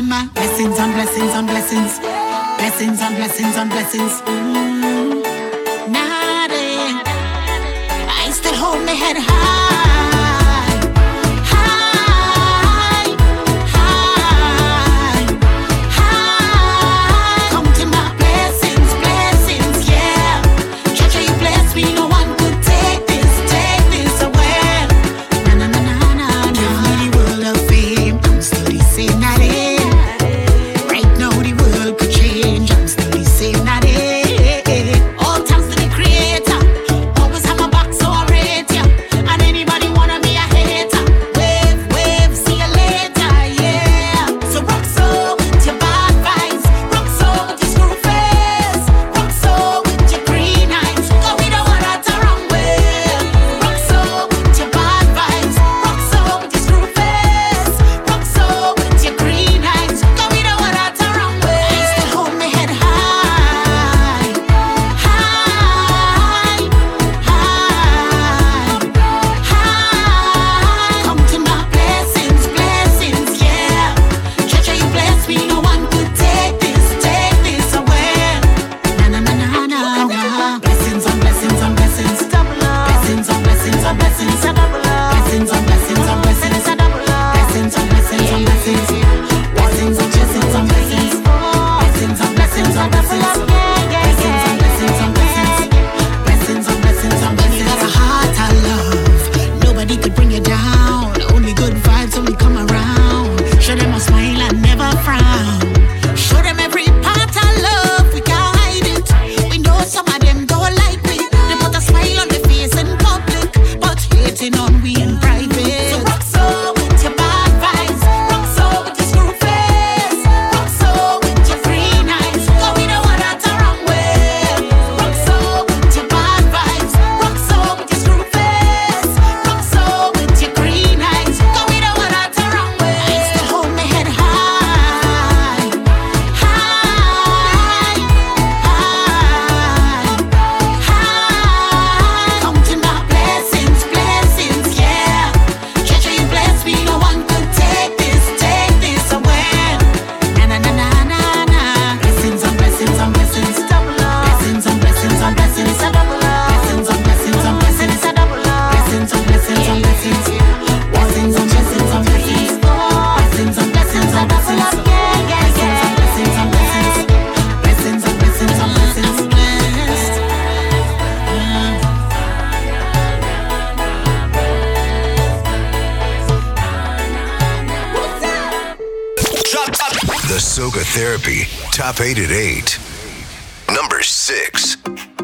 counting my blessings on blessings on blessings. Blessings on blessings on blessings. Nothing. I still hold my head high. All thanks to the Creator. Always have my back, so I rate ya. And anybody wanna be a hater, wave, wave, see you later, yeah. So rock so with your bad vibes, rock so with your screw face, rock so with your green eyes. Cause we don't want that the wrong way. Rock so with your bad vibes, rock so with your screw face, rock so with your green eyes. Cause we don't want that the wrong way. I still hold my head high, come to my blessings, blessings, yeah. Treasure you bless me, no one could take this away. Na na na na na na. Blessings on blessings on blessings, blessings on blessings on blessings, blessings on blessings on blessings, blessings on blessings on blessings, blessings on blessings on blessings, blessings on blessings on blessings, blessings on blessings on blessings, blessings on blessings on blessings. You got a heart I love, nobody could bring you down. Only good vibes only come around. Show them a smile and never frown. Show them every part I love, we can't hide it. We know some of them don't like me. They put a smile on their face in public, but hating on we in private. So rock so with your bad vibes, rock so with your screw face, rock so with your green eyes. Cause we don't want that the wrong way. Rock so with your bad vibes, rock so with your screw face, rock so with your green eyes. Cause we don't want that the wrong way. I still hold my head high, come to my blessings, blessings, yeah. Treasure you bless me, no one could take this away. Na na na na na na. Blessings on blessings on blessings, blessings on blessings on blessings, blessings on blessings on blessings, blessings on blessings on blessings, blessings on blessings on blessings, blessings on blessings on blessings, blessings on blessings on blessings, blessings on blessings on blessings, blessings on blessings on blessings. The Soca Therapy Top 8 at 8. Number 6.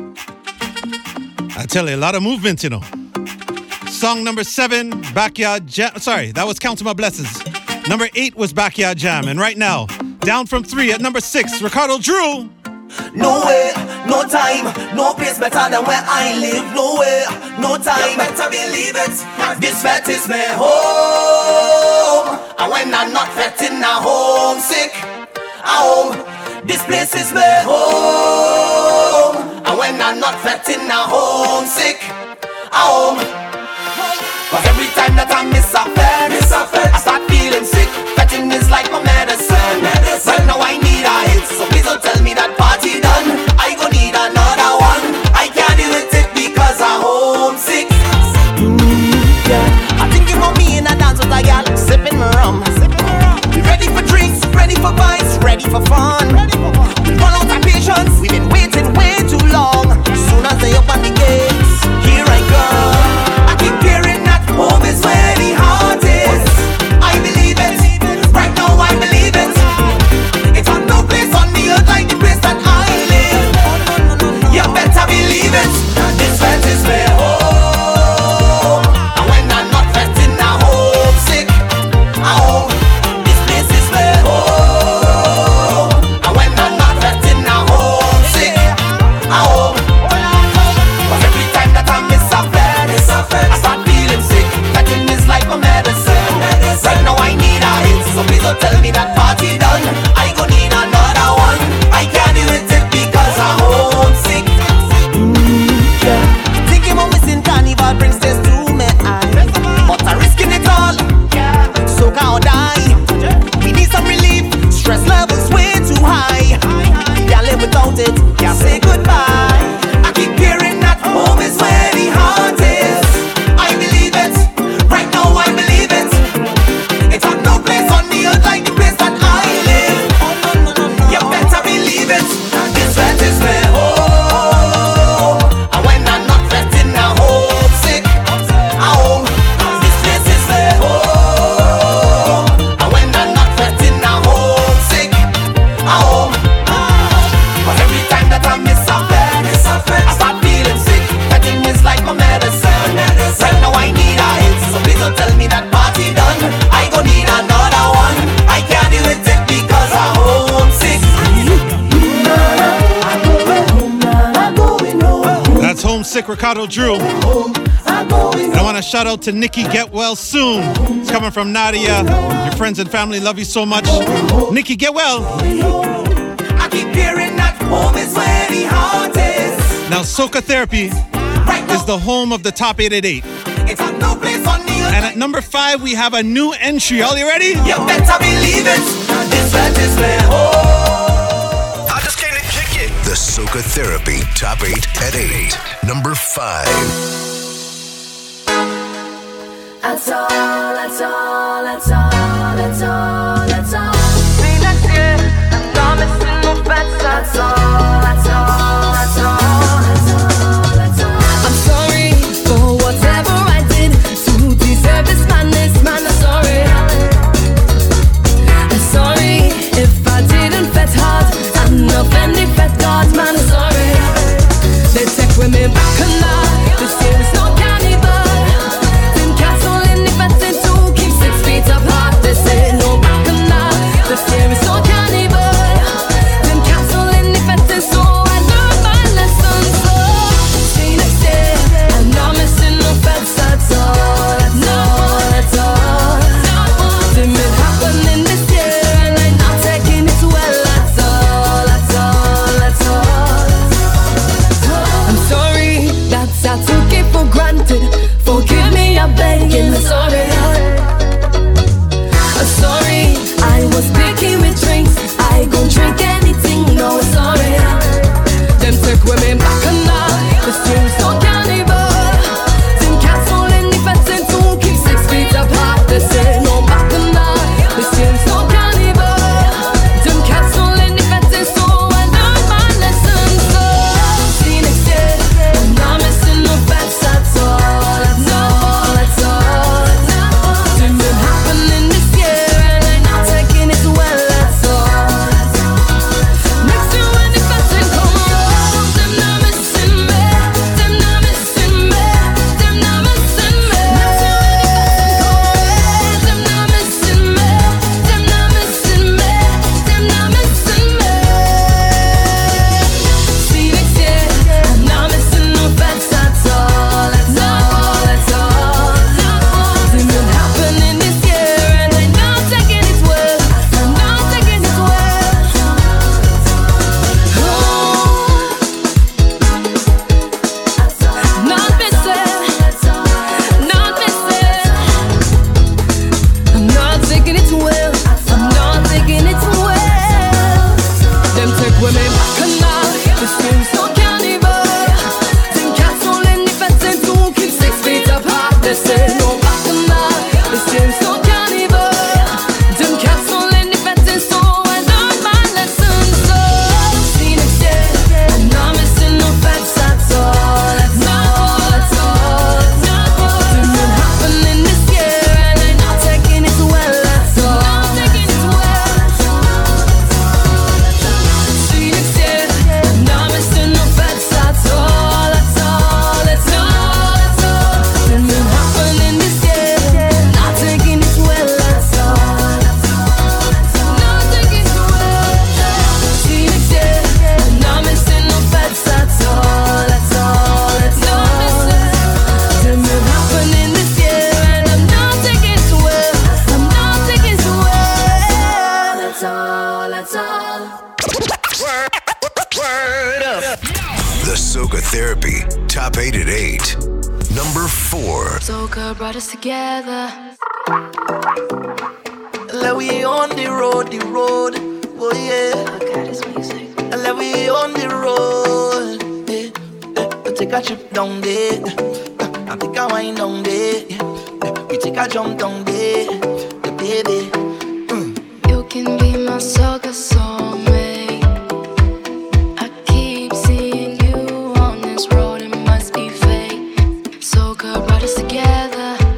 I tell you, a lot of movement, you know. Song number 7, Backyard Jam. Sorry, that was Count to My Blessings. Number 8 was Backyard Jam. And right now, down from 3 at number 6, Ricardo Drew. No way, no time, no place better than where I live. No way, no time. You better believe it. This fete is my home. And when I'm not fetting, I'm homesick. I'm home. This place is my home. And when I'm not fetting, I'm homesick. I'm home. Cause every time that I miss a fete, I start feeling sick. Fetting is like my medicine. Right now I need a hit, so please don't tell me that party done. I gon' need another one. I can't deal with it because I'm homesick. Yeah. I think about me in a dance with a gal, sipping rum. Ready for drinks, ready for vibes, ready for fun. Run out of patience, we've been waiting way too long. Soon as they open the gates, here I come. I keep hearing that home is where the heart is. I believe it, right now I believe it. It's on no place on the earth like the place that I live. You better believe it. This fete is my home. And when I'm not fetting, I'm homesick. I'm home. This place is my home. And when I'm not fetting, I'm homesick. Mike Ricardo Drew. And I want to shout out to Nikki Get Well Soon. It's coming from Nadia. Your friends and family love you so much. Nikki, get well. I keep hearing that home is where the heart is. Now, Soca Therapy is the home of the top 8 at 8. It's a no place on the And at number 5, we have a new entry. All you ready? You better believe it. This right is where home. I just came to kick it. The Soca Therapy top 8 at 8. Number 5. That's all, that's all, that's all, that's all, that's all. See next year, I'm not missing no bets. That's all, that's all, that's all, that's all, that's all. I'm sorry for whatever I did to deserve this madness, man, I'm sorry. I'm sorry if I didn't fet hard and offended fet God, man, I'm sorry. They take women back and now, this year is no carnival. Apart, they say no back and now. This year is so carnival. Then cancel in the fete, so I learned my lesson. So see next year, I'm not missing no fete. That's all, that's all, that's all. It may happen in this year, and I'm not taking it well. That's all, that's all, that's all. I'm sorry that I took it for granted. Forgive me, I'm begging, I'm sorry. Sorry, I was picky with drinks. I gon' drink anything, no sorry. Them take women back and now. The streams no carnival. Them cancel in the fete to keep 6 feet apart. They say no back and now. The streams no carnival. Them cancel in the fete, so I learned my lesson. So see next year, I'm not missing no bets. That's all, that's all, that's all. Them been happening this year. Brought us together. Let we on the road, oh yeah. Okay, this music. Let we on the road, yeah. Take a trip down there, I take a wine down there, yeah. We take a jump down there, yeah, baby. You can be my soca soulmate. I keep seeing you on this road, it must be fate. Soca brought us together.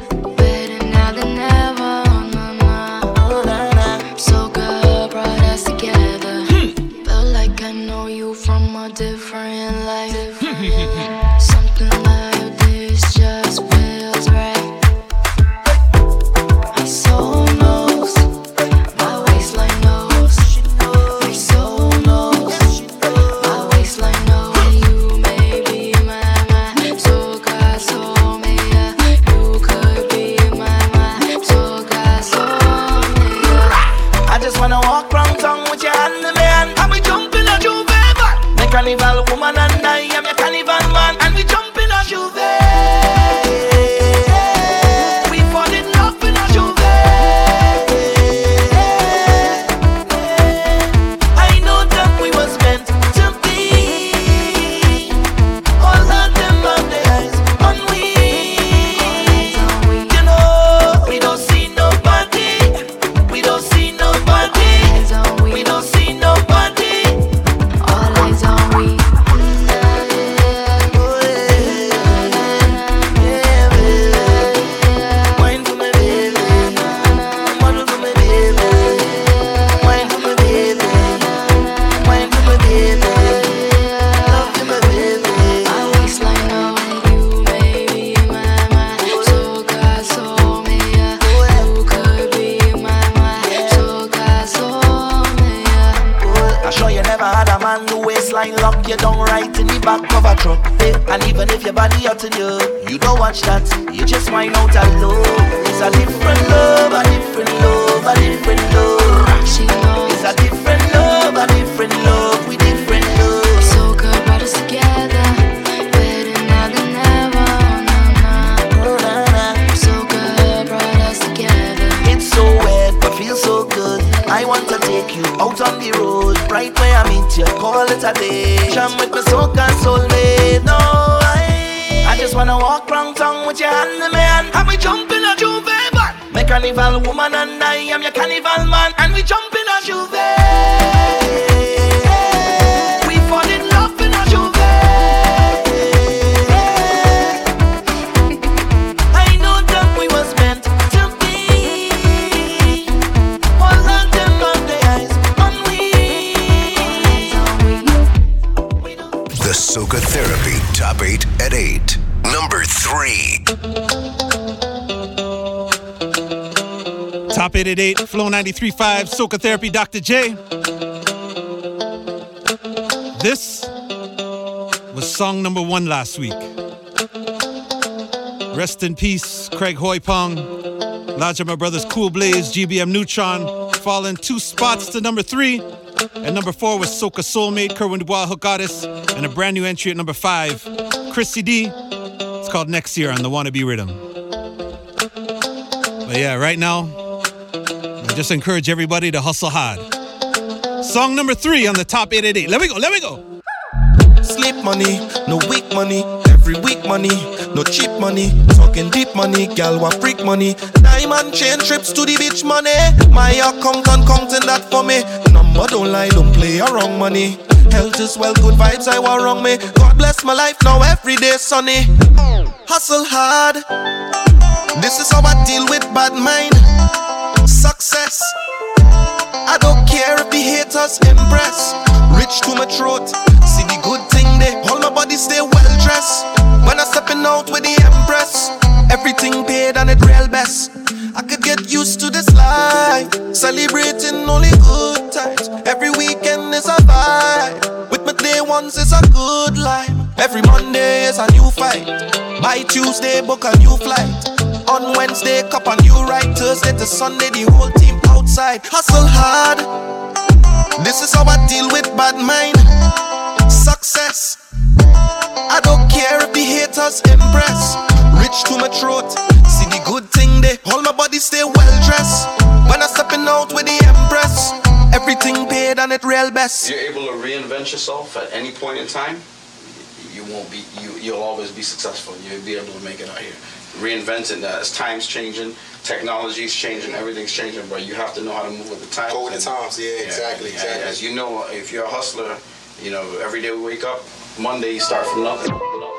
Different life. Something like this just feels right. My soul knows, my waistline knows. My soul knows, my waistline knows. You may be my soul. never had a man who waistline lock you down right in the back of a truck. And even if your body hot in you don't watch that. You just wind out a love. It's a different love, a different love, a different love. It's a different love, a different love, we different love. So good brought us together, better now than ever. So good brought us together. It's so wet but feels so good. I want to take you out on the road, right where I meet you, call it a day. Jam with me soca soulmate. No, I just wanna walk round town with your hand in my hand, and we jump in a Juve van. My carnival woman and I am your carnival man, and we jump in a Juve. We fall in love in a Juve. I know that we was meant to be. All of them on the eyes on we. The Soca Therapy Top 8 at 8. Number 3. Top 8 at 8, Flow 93.5, Soca Therapy, Dr. J. This was song number 1 last week. Rest in peace, Craig Hoypong. Large of my brothers, Cool Blaze, GBM Neutron, falling 2 spots to number 3. And number 4 was Soca Soulmate, Kerwin Dubois, Hook Goddess. And a brand new entry at number 5, Chrissy D. It's called Next Year on the Wannabe Rhythm. But yeah, right now, I just encourage everybody to hustle hard. Song number 3 on the top 8 at 8. Let me go. Sleep money, no weak money. Every week money, no cheap money. Talking deep money, gal want freak money. Diamond chain trips to the beach money. My accountant counting that for me. Number don't lie, don't play around money. Health is well, good vibes I want wrong me. God bless my life now, every day sunny. Hustle hard. This is how I deal with bad mind. Success. I don't care if the haters impress. Rich to my throat, see the good thing there. All my body stay well dressed. When I stepping out with the Empress, everything paid and it real best. I could get used to this life, celebrating only good times. Every weekend is a vibe. With my day ones it's a good life. Every Monday is a new fight. By Tuesday book a new flight. On Wednesday cup a new ride. Thursday to Sunday the whole team outside. Hustle hard. This is how I deal with bad mind. Success. I don't care if the haters impress. Rich to my throat, see the good thing there. All my body stay well dressed. When I stepping out with the Empress, everything paid and it real best. You're able to reinvent yourself at any point in time. You'll always be successful. You'll be able to make it out here. Reinventing that as time's changing, technology's changing, everything's changing, but you have to know how to move with the times. Go with the times, exactly. As you know, if you're a hustler, you know, every day we wake up, Monday you start from nothing.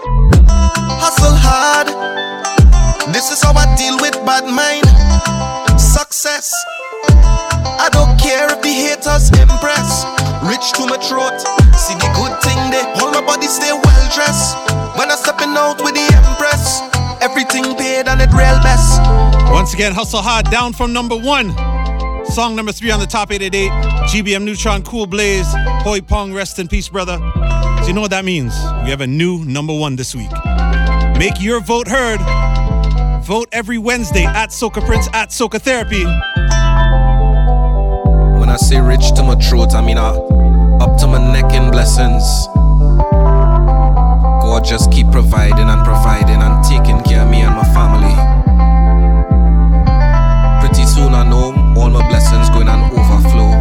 Hustle hard. This is how I deal with bad mind. Success. I don't care if the haters impress. Rich to my throat, see the good thing there. All my body stay well dressed. When I stepping out with the Empress, everything paid and it real best. Once again, Hustle Hard down from number 1. Song number 3 on the top 8 at 8. GBM Neutron, Cool Blaze, Hoi Pong, rest in peace, brother. So you know what that means? We have a new number 1 this week. Make your vote heard. Vote every Wednesday at Soca Prince, at Soca Therapy. When I say rich to my throat, I mean up to my neck in blessings. God just keep providing and taking care of me and my family. Pretty soon I know all my blessings going on overflow.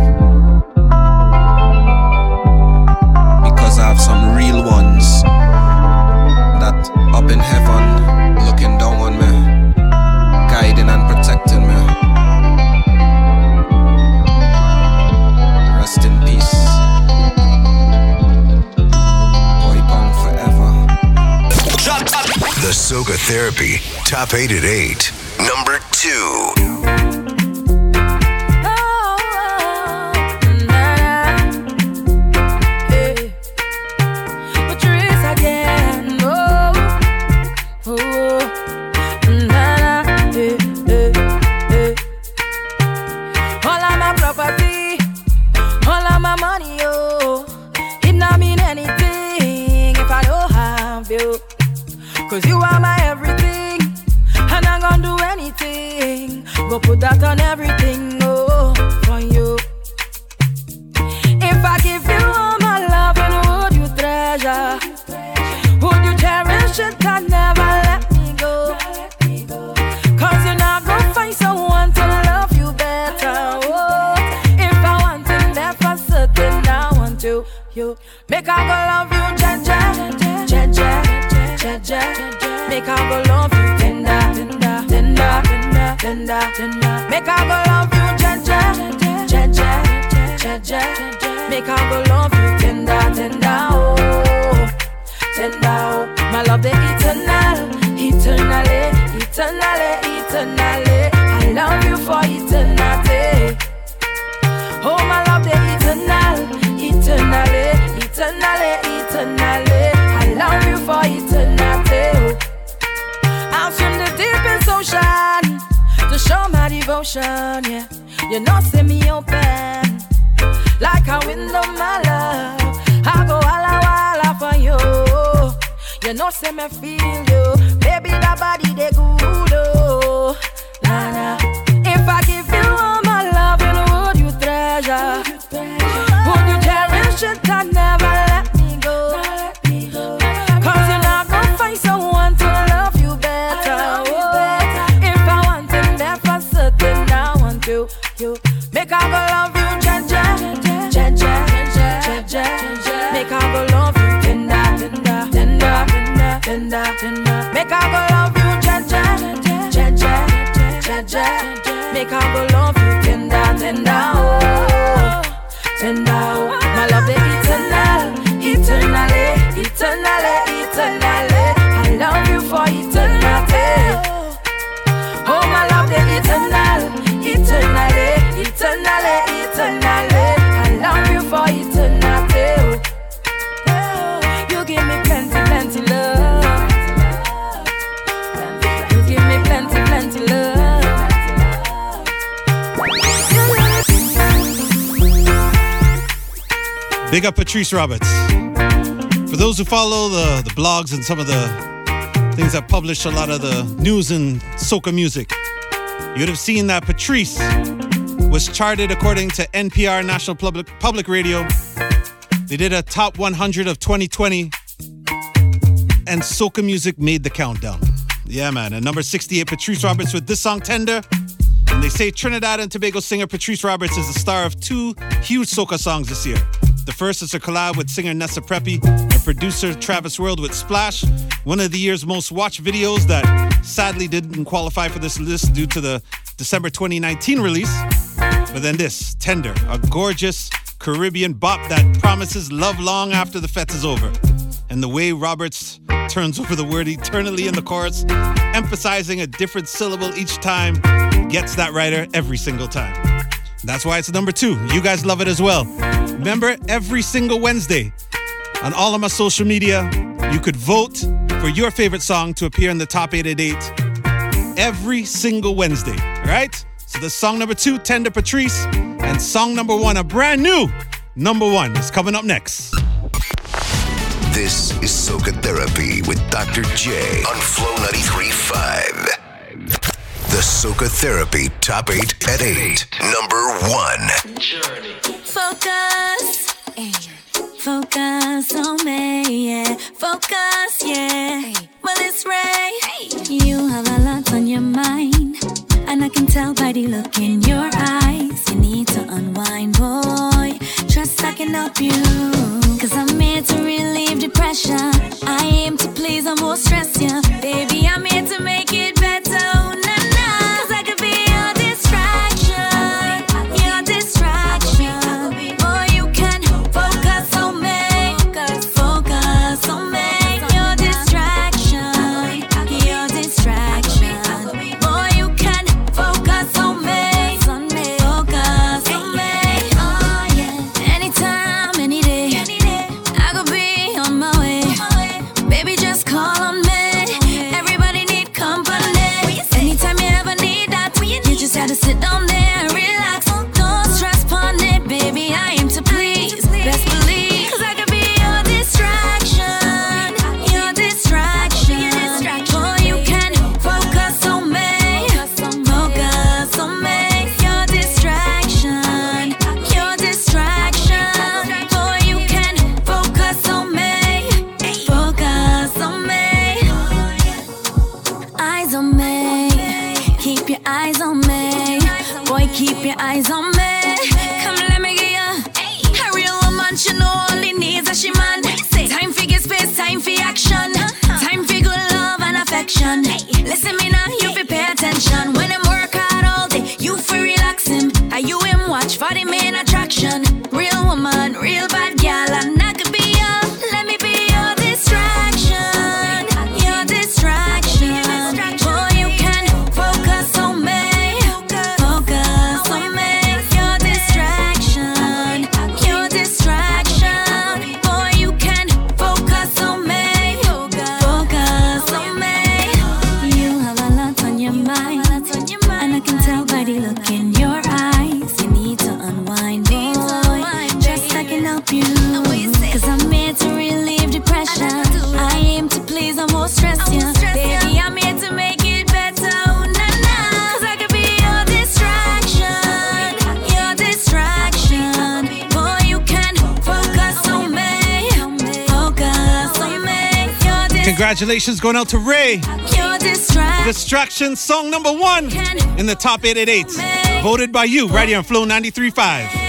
Because I have some real ones that up in heaven looking down on me, guiding and protecting me. Rest in peace. Hoi Pong forever. The Soca Therapy Top 8 at 8. Number 2. All of my money, oh. Cause you are my everything, and I'm gonna do anything. Go put that on everything, oh, for you. If I give you all my love, and would you treasure? Would you cherish it and never let me go? Cause you're not gonna find someone to love you better, oh. If I want it there for certain, I want you. Make I go love you, Jaja. Make I go love you, tender. Make I go love you, Jaja. Make I go love you, tender, oh, tender, oh. My love the eternally. I love you for eternity. Oh, my love the eternally. I love you for eternity. I'll swim the deepest ocean to show my devotion, yeah. You know, see me open like a window, my love. I go walla for you. You know, see me feel you. Baby, that body, they good, oh. Nah. If I give you all my love, and would you treasure? Would you cherish it and never let me go? Cause you're not gonna find someone to love you better, oh. If I want it there for certain, I want you. Make I go love you, Jaja. Make I go love you, tender. Make I go love you, Jaja. Make I go love you, tender, oh, tender, oh. My love the eternally. I love you for eternity. Oh, my love the eternally. I love you for eternity. You give me plenty love. You give me plenty love. Big up Patrice Roberts. For those who follow the blogs and some of the things that publish a lot of the news in soca music, you'd have seen that Patrice was charted according to NPR National Public Radio. They did a top 100 of 2020, and soca music made the countdown. Yeah, man. At number 68, Patrice Roberts with this song, Tender. And they say Trinidad and Tobago singer Patrice Roberts is the star of two huge soca songs this year. The first is a collab with singer Nessa Preppy and producer Travis World with Splash, one of the year's most watched videos that sadly didn't qualify for this list due to the December 2019 release. But then this, Tender, a gorgeous Caribbean bop that promises love long after the fete is over. And the way Roberts turns over the word eternally in the chorus, emphasizing a different syllable each time, gets that writer every single time. That's why it's number 2. You guys love it as well. Remember, every single Wednesday on all of my social media, you could vote for your favorite song to appear in the top 888 every single Wednesday, all right? So the song number 2, Tender Patrice, and song number 1, a brand new number 1, is coming up next. This is Soca Therapy with Dr. J on Flow 93.5. The Soca Therapy Top 8 at 8. Number 1. Focus, focus on me, yeah. Focus, yeah. Well, it's right. You have a lot on your mind, and I can tell by the look in your eyes. You need to unwind, boy. Trust I can help you, 'cause I'm here to relieve depression. I aim to please, I won't stress you. Baby, I'm here to make it better. Oh, nah, nah. 'Cause I could be your distraction. Your distraction. Or you can focus on me. Focus on me. Your distraction. Your distraction. Or you can focus on me. Focus on me. Oh, yeah. Anytime, any day. I could be on my way. Keep your eyes on me. Come let me get ya. A real woman, she know all he needs a she man. Time for get space, time for action. Time for good love and affection. Listen me now, you fi pay attention. When him work hard all day, you fi relax him. Are you him watch for the main attraction? Real woman, real bad gal, and I could be your. Let me be your distraction. Your distraction. Boy, you can focus on me. Focus on me. Your distraction. Your distraction. Boy, you can focus on me. Focus on me. You have a lot on your mind, and I can tell by the look in your eyes. You need to unwind, boy. Just I can help you. Cause I'm here to relieve depression. I aim to please, I won't stress you. Baby, I'm here to make it better. Ooh, nah, nah. Cause I could be your distraction. Your distraction. Boy, you can focus on me. Focus on me. Your Congratulations going out to Ray. distraction. Distraction, song number 1 in the top 888. Voted by you right here on Flow 93.5.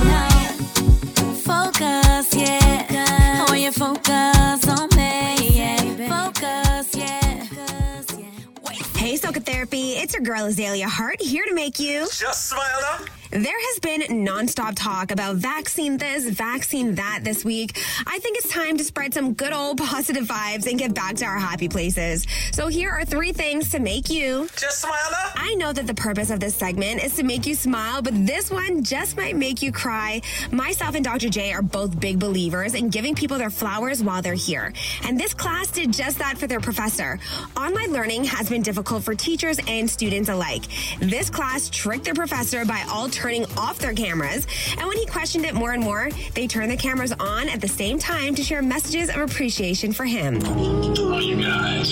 Focus, yeah. I want you focus on me, yeah. Focus, yeah. Hey, Soca Therapy, it's your girl Azalea Hart here to make you just smile up. There has been non-stop talk about vaccine this, vaccine that this week. I think it's time to spread some good old positive vibes and get back to our happy places. So here are 3 things to make you just smile up. I know that the purpose of this segment is to make you smile, but this one just might make you cry. Myself and Dr. J are both big believers in giving people their flowers while they're here. And this class did just that for their professor. Online learning has been difficult for teachers and students alike. This class tricked their professor by all turning off their cameras, and when he questioned it more and more, they turned the cameras on at the same time to share messages of appreciation for him. Oh, you guys.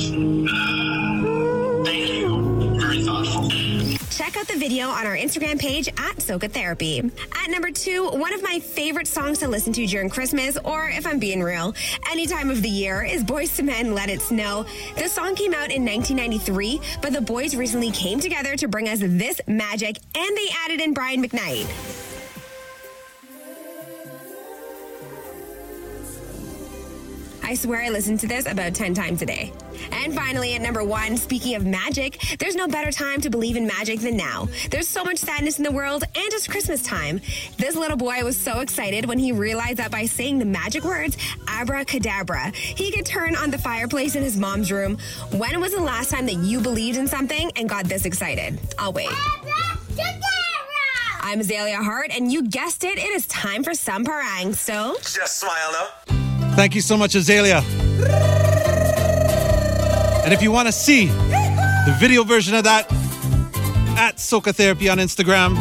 Thank you. Very thoughtful. Check out the video on our Instagram page at Soca Therapy. At number 2, one of my favorite songs to listen to during Christmas, or if I'm being real, any time of the year, is Boyz II Men, Let It Snow. This song came out in 1993, but the boys recently came together to bring us this magic, and they added in Brian McKnight. I swear I listen to this about 10 times a day. And finally, at number 1, speaking of magic, there's no better time to believe in magic than now. There's so much sadness in the world, and it's Christmas time. This little boy was so excited when he realized that by saying the magic words, abracadabra, he could turn on the fireplace in his mom's room. When was the last time that you believed in something and got this excited? I'll wait. I'm Azalea Hart, and you guessed it, it is time for some parang, so just smile up. Thank you so much, Azalea. And if you want to see the video version of that, at Soca Therapy on Instagram.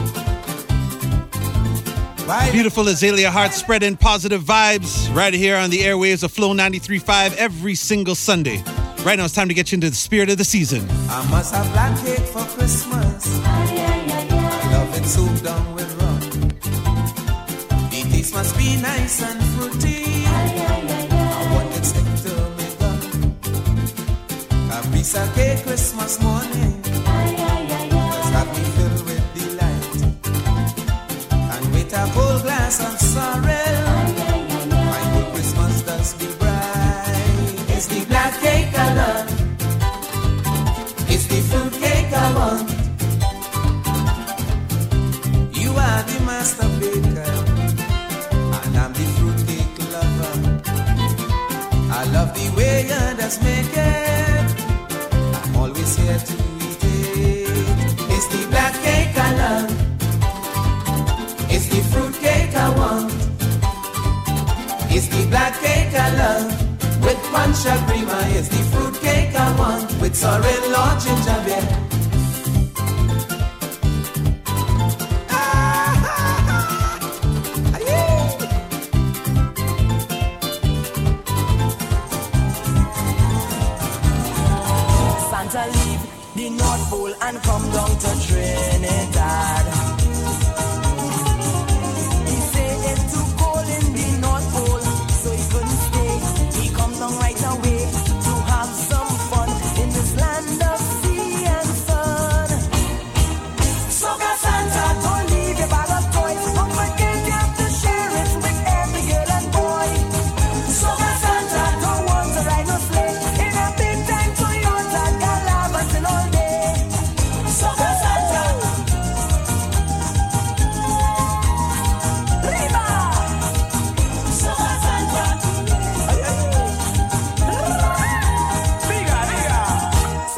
Beautiful Azalea Hart spreading positive vibes right here on the airwaves of Flow 93.5 every single Sunday. Right now it's time to get you into the spirit of the season. I must have black cake for Christmas. I love it soup down with rum. The taste must be nice and fruity. I want it stick to me gum. A piece of cake Christmas morning. Just have me filled with delight. And with a cold glass of sorrel, my whole Christmas does be bright. It's the black cake I love. It's the fruit cake I want. You are the master baker, and I'm the fruit cake lover. I love the way you just make it. I'm always here to eat it. It's the black cake I love. It's the fruit cake I want. It's the black cake I love. With punch of creamer, it's the fruit cake I want. With sorrel or gingerbread. Santa leave the North Pole and come down to Trinidad. He said it's too cold in the North Pole, so he couldn't stay. He come down right away to have some fun in this land of sea and sun. Soca Santa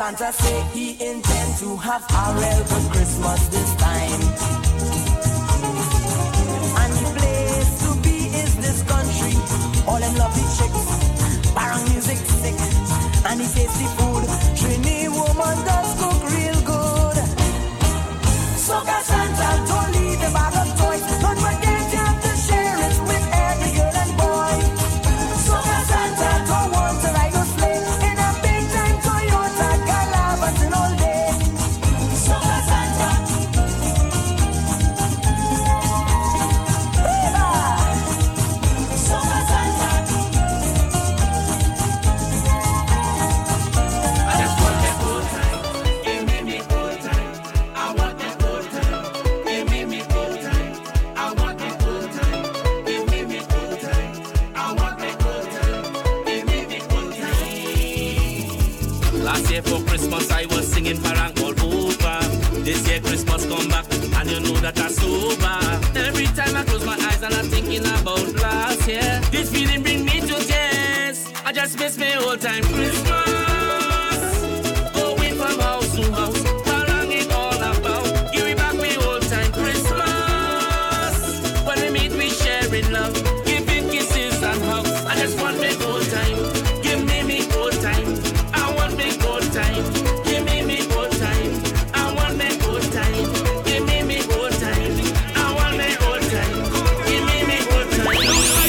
Santa say he intend to have a real good Christmas this time. And the place to be is this country. All them lovely chicks, parang music sick, and the tasty food. Trini woman does cook real good. Soca Santa don't leave the bag of toys. Don't forget you have to share it with every girl and boy. Soca Santa don't want to ride no sleigh in a big time Toyota Calabasin all day. Soca Santa. Soca Santa. I just want that good time. Give me good time. I want that good time. Give me good time. I want that good time. Give me good time. I want that good time. Give me good time. Last year for Christmas I was singing parang all over. This year Christmas come back and you know that I'm sober. Every time I close my eyes and I'm thinking about last year, this feeling bring me to tears. I just miss my old time Christmas. Going from house to house, parang it all about. Give me back my old time Christmas. When we meet we sharing love, giving kisses and hugs. I just want my old time. Give me old time. I want me good time. Give me good time. I want me good time. Give me good time. I want me good time. Give me good time.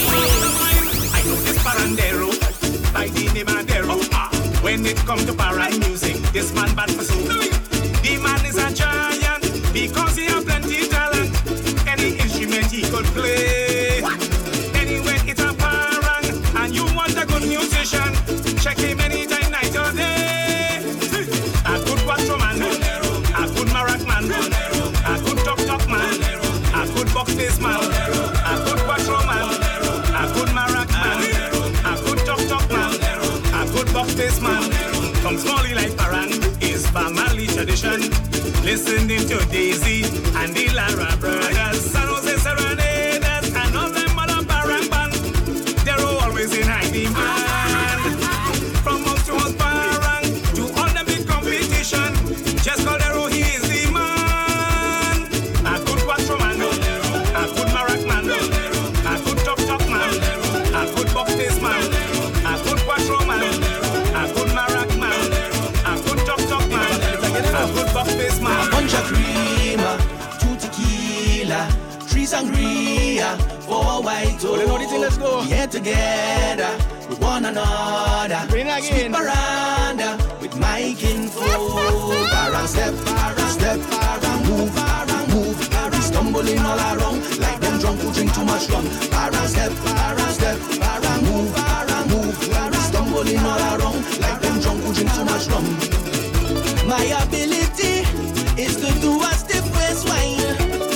I know this parandero by the name Adero. When it comes to parang music, this man bad for soul. The man is a giant because he have plenty talent. Any instrument he could play. Anyway, it's a parang, and you want a good musician. Check him anytime, night or day. A good quattro man, a good marac man, a good talk man, a good box bass man, a good quattro man, a good marac man, a good talk man, a good box bass man. From Smalley like parang is family tradition. Listening to Daisy and the Lara brothers, San Jose Serenaders, and all them other parang band. They're always in high demand. From house to house parang to all the big competition. Just call Dero, he is the man. A good quattro man, a good marac man, a good talk man, a good box bass man, a good quattro man, a good marac man, a good talk man, a good box bass man. Bunch of creamer, 2 tequila, 3 sangria, 4 white. Let's go. Get together with one another. Bring it again. Sweet veranda with my kinfolk. Parang step, parang move, parang stumbling all around like them drunk who drink too much rum. Parang step, parang move, parang stumbling all around like them drunk who drink too much rum. My ability is to do a stiff waist wine.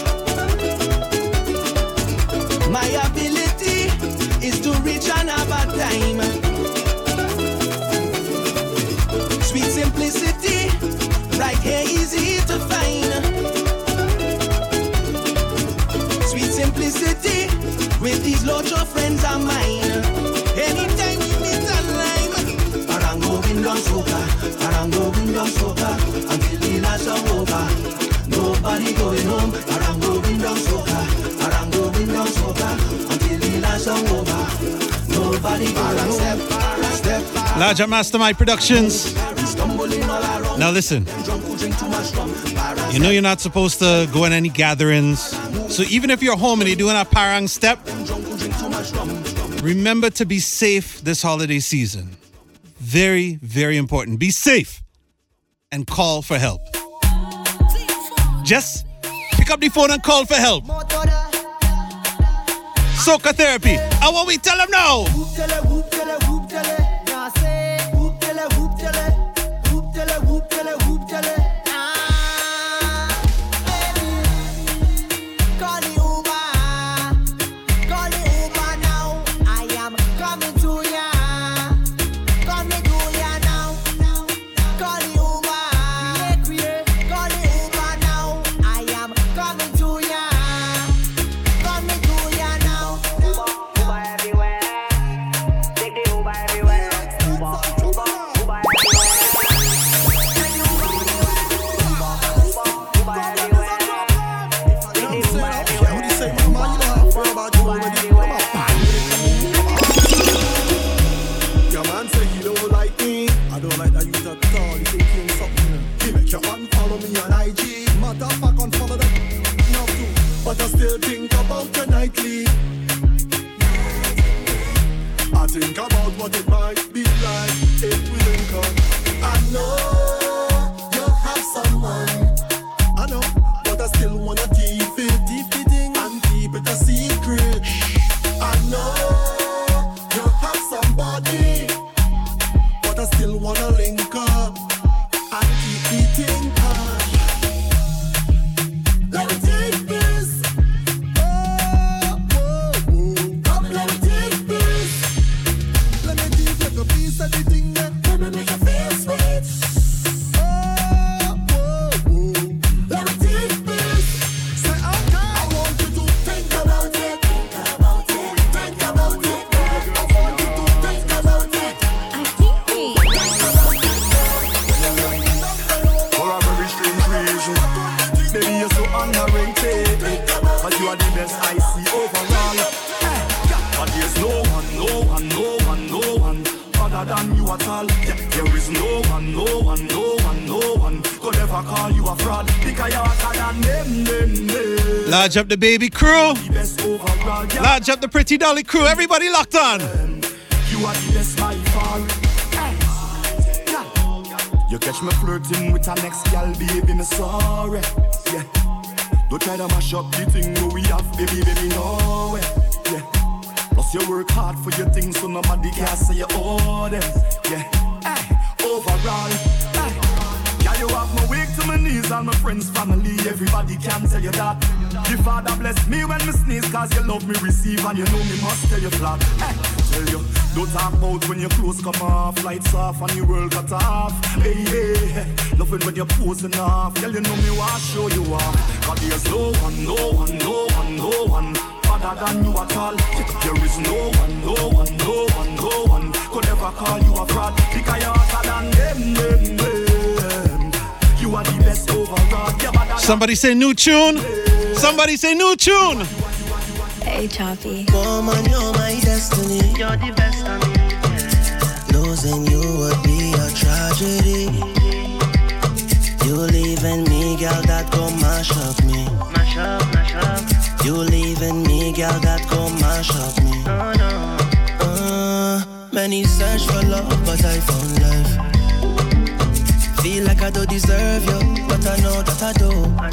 My ability is to reach another time. Sweet simplicity, right here easy to find. Sweet simplicity, with these local friends of mine. Anytime we meet online, parang going down soca, until the last song over. Nobody going home, parang going down soca, until the last song over. Nobody parang step. Larger Mastermind Productions. Now listen, you know you're not supposed to go in any gatherings. So even if you're home and you're doing a parang step, remember to be safe this holiday season. Very, very important. Be safe and call for help. Just pick up the phone and call for help. Soca Therapy. And what we tell them now? think about what it might be like if we link up. I know you have someone. I know, but I still wanna keep it and keep it a secret. I know you have somebody, but I still wanna link up and keep it in touch. Let me take this. Come, let me take this. Let me give like a piece of the thing that let me make you feel sweet. Let me take this. Say okay. I want you to think about it. Think about it. Think about it. I want you to think about it. For a very strange reason, baby, you're so underrated. But you are the best I see overall. But there's no one other than you at all. There is no one could ever call you a fraud. Because you're hotter than them. Large up the baby crew. Large up the pretty dolly crew. Everybody locked on. You are the best by far. You catch me flirting with our next gal, baby, me sorry. Yeah. Don't try to mash up the thing we have, baby, no way. Yeah. Plus you work hard for your things, so nobody can say you owe them. Yeah. Hey. Overall, hey. Yeah, you have my wake to my knees, all my friends, family, everybody can tell you that. The Father bless me when me sneeze, cause you love me receive, and you know me must tell you flat. Hey. Tell you, don't talk about when your clothes come off, lights off and your world cut off. Hey, hey, loving when you're posing off, girl, you know me want show you off. Cause there's no one other than you at all. There is no one could ever call you a fraud. Because you're hotter than them. You are the best overall. Somebody say new tune. Somebody say new tune. Hey, Choppy. Woman, you're my destiny. You're the best of me. Losing you would be a tragedy. You leaving me, girl, that go mash up me. Mash up. You leaving me, girl, that go mash up me. No. Many search for love, but I found life. Feel like I don't deserve you, but I know that I do.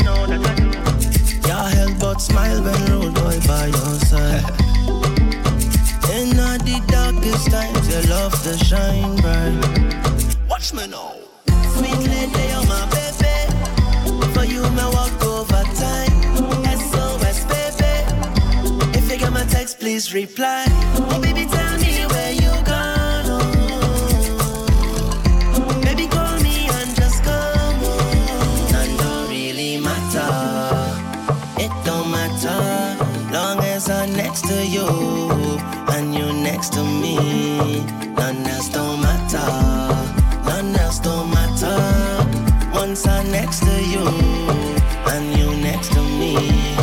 Your help but smile when road boy by your side. In all the darkest times, your love to shine bright. Watch me now. Sweet lady, you're my baby. For you, me walk over time. SOS, baby. If you get my text, please reply. Oh, baby, tell me where you gone. Baby, call me and just come home. None don't really matter. It don't matter. Long as I'm next to you and you next to me. None else don't matter. None else don't matter. Once I'm next to you and you next to me.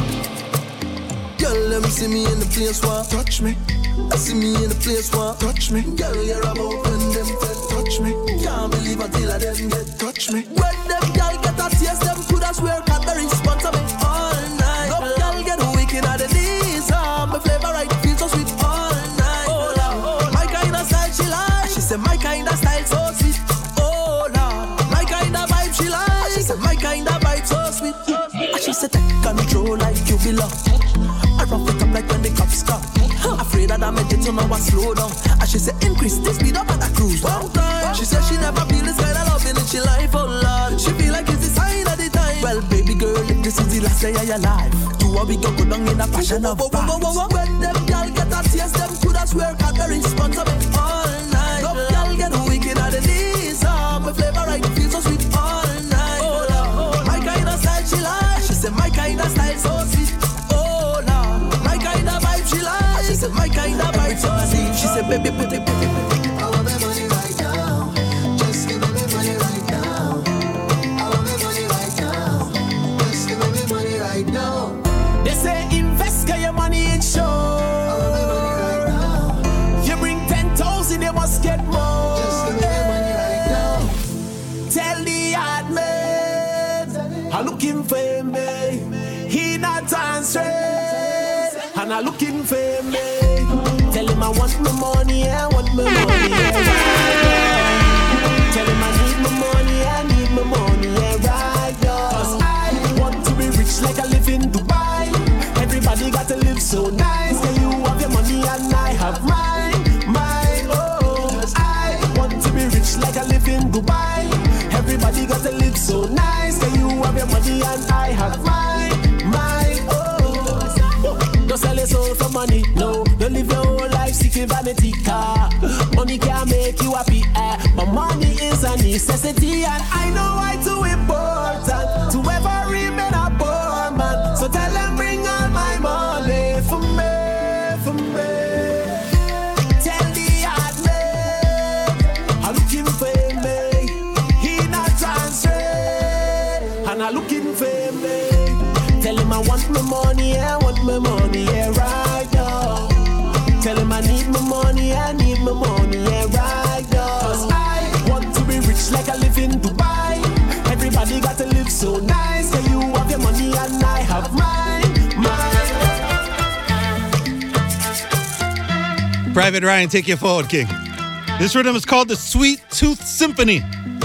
Girl, let me see me in the place where touch me. I see me in the place where touch me. Girl, you're about when them fed touch me. Can't believe until I them get touch me. When them girl get a taste, them coulda swear Cadbury sponsor me all night. No girl get wicked at the knees. My flavor right feels so sweet all night. Oh Lord, my kind of style she like. She said my kind of style so sweet. Oh Lord, my kind of vibe she like. She said my kind of vibe so sweet. She said take control like you belong. I rough it up like when the cops come. Afraid that I made it, so now I slow down. And she said increase the speed up at the cruise. One time, she said she never feel this kind of loving in she life, oh Lord. She feel like it's the sign of the time. Well, baby girl, if this is the last day of your life, you are we go down in a passion of vibes. When them girl get a taste, them coulda swear Cadbury sponsor me all night. No girl get wicked at the knees. My flavor right feels so sweet all night. Oh Lord, my kind of style she like. She said my kind of style so sweet. Oh Lord, my kind of vibe she like. She said my kind of vibe so sweet. She said baby put it. I want my money right now. Just give me money right now. I want my money right now. Just give me money right now. They say invest your money in show. I want my money right now. You bring 10,000, you must get more. Just give me money right now. Tell the hard man I'm looking for me. He not answering, and I'm looking for me. Tell him him I want my money, I want my money, yeah, right now. Tell him I need my money, I need my money, yeah, right now. 'Cause I want to be rich like I live in Dubai. Everybody got to live so nice. Can you have your money and I have mine, oh. I want to be rich like I live in Dubai. Everybody got to live so nice. Can you have your money and I have mine, oh. Don't sell your soul for money, no. Don't live your whole life seeking vanity car. Money can't make you happy, but money is a necessity. And I know why too important to ever remain a poor man. So tell them bring all my money for me, for me. Tell the hard man I'm looking for me. He not transfer, and I'm looking for me. Tell him I want my money, I want my money, yeah, right now. Tell him I need my money, I need my money, yeah, right now. 'Cause I want to be rich like I live in Dubai. Everybody got to live so nice. Can you have your money and I have mine. Private Ryan, take your forward, King. This rhythm is called the Sweet Tooth Symphony.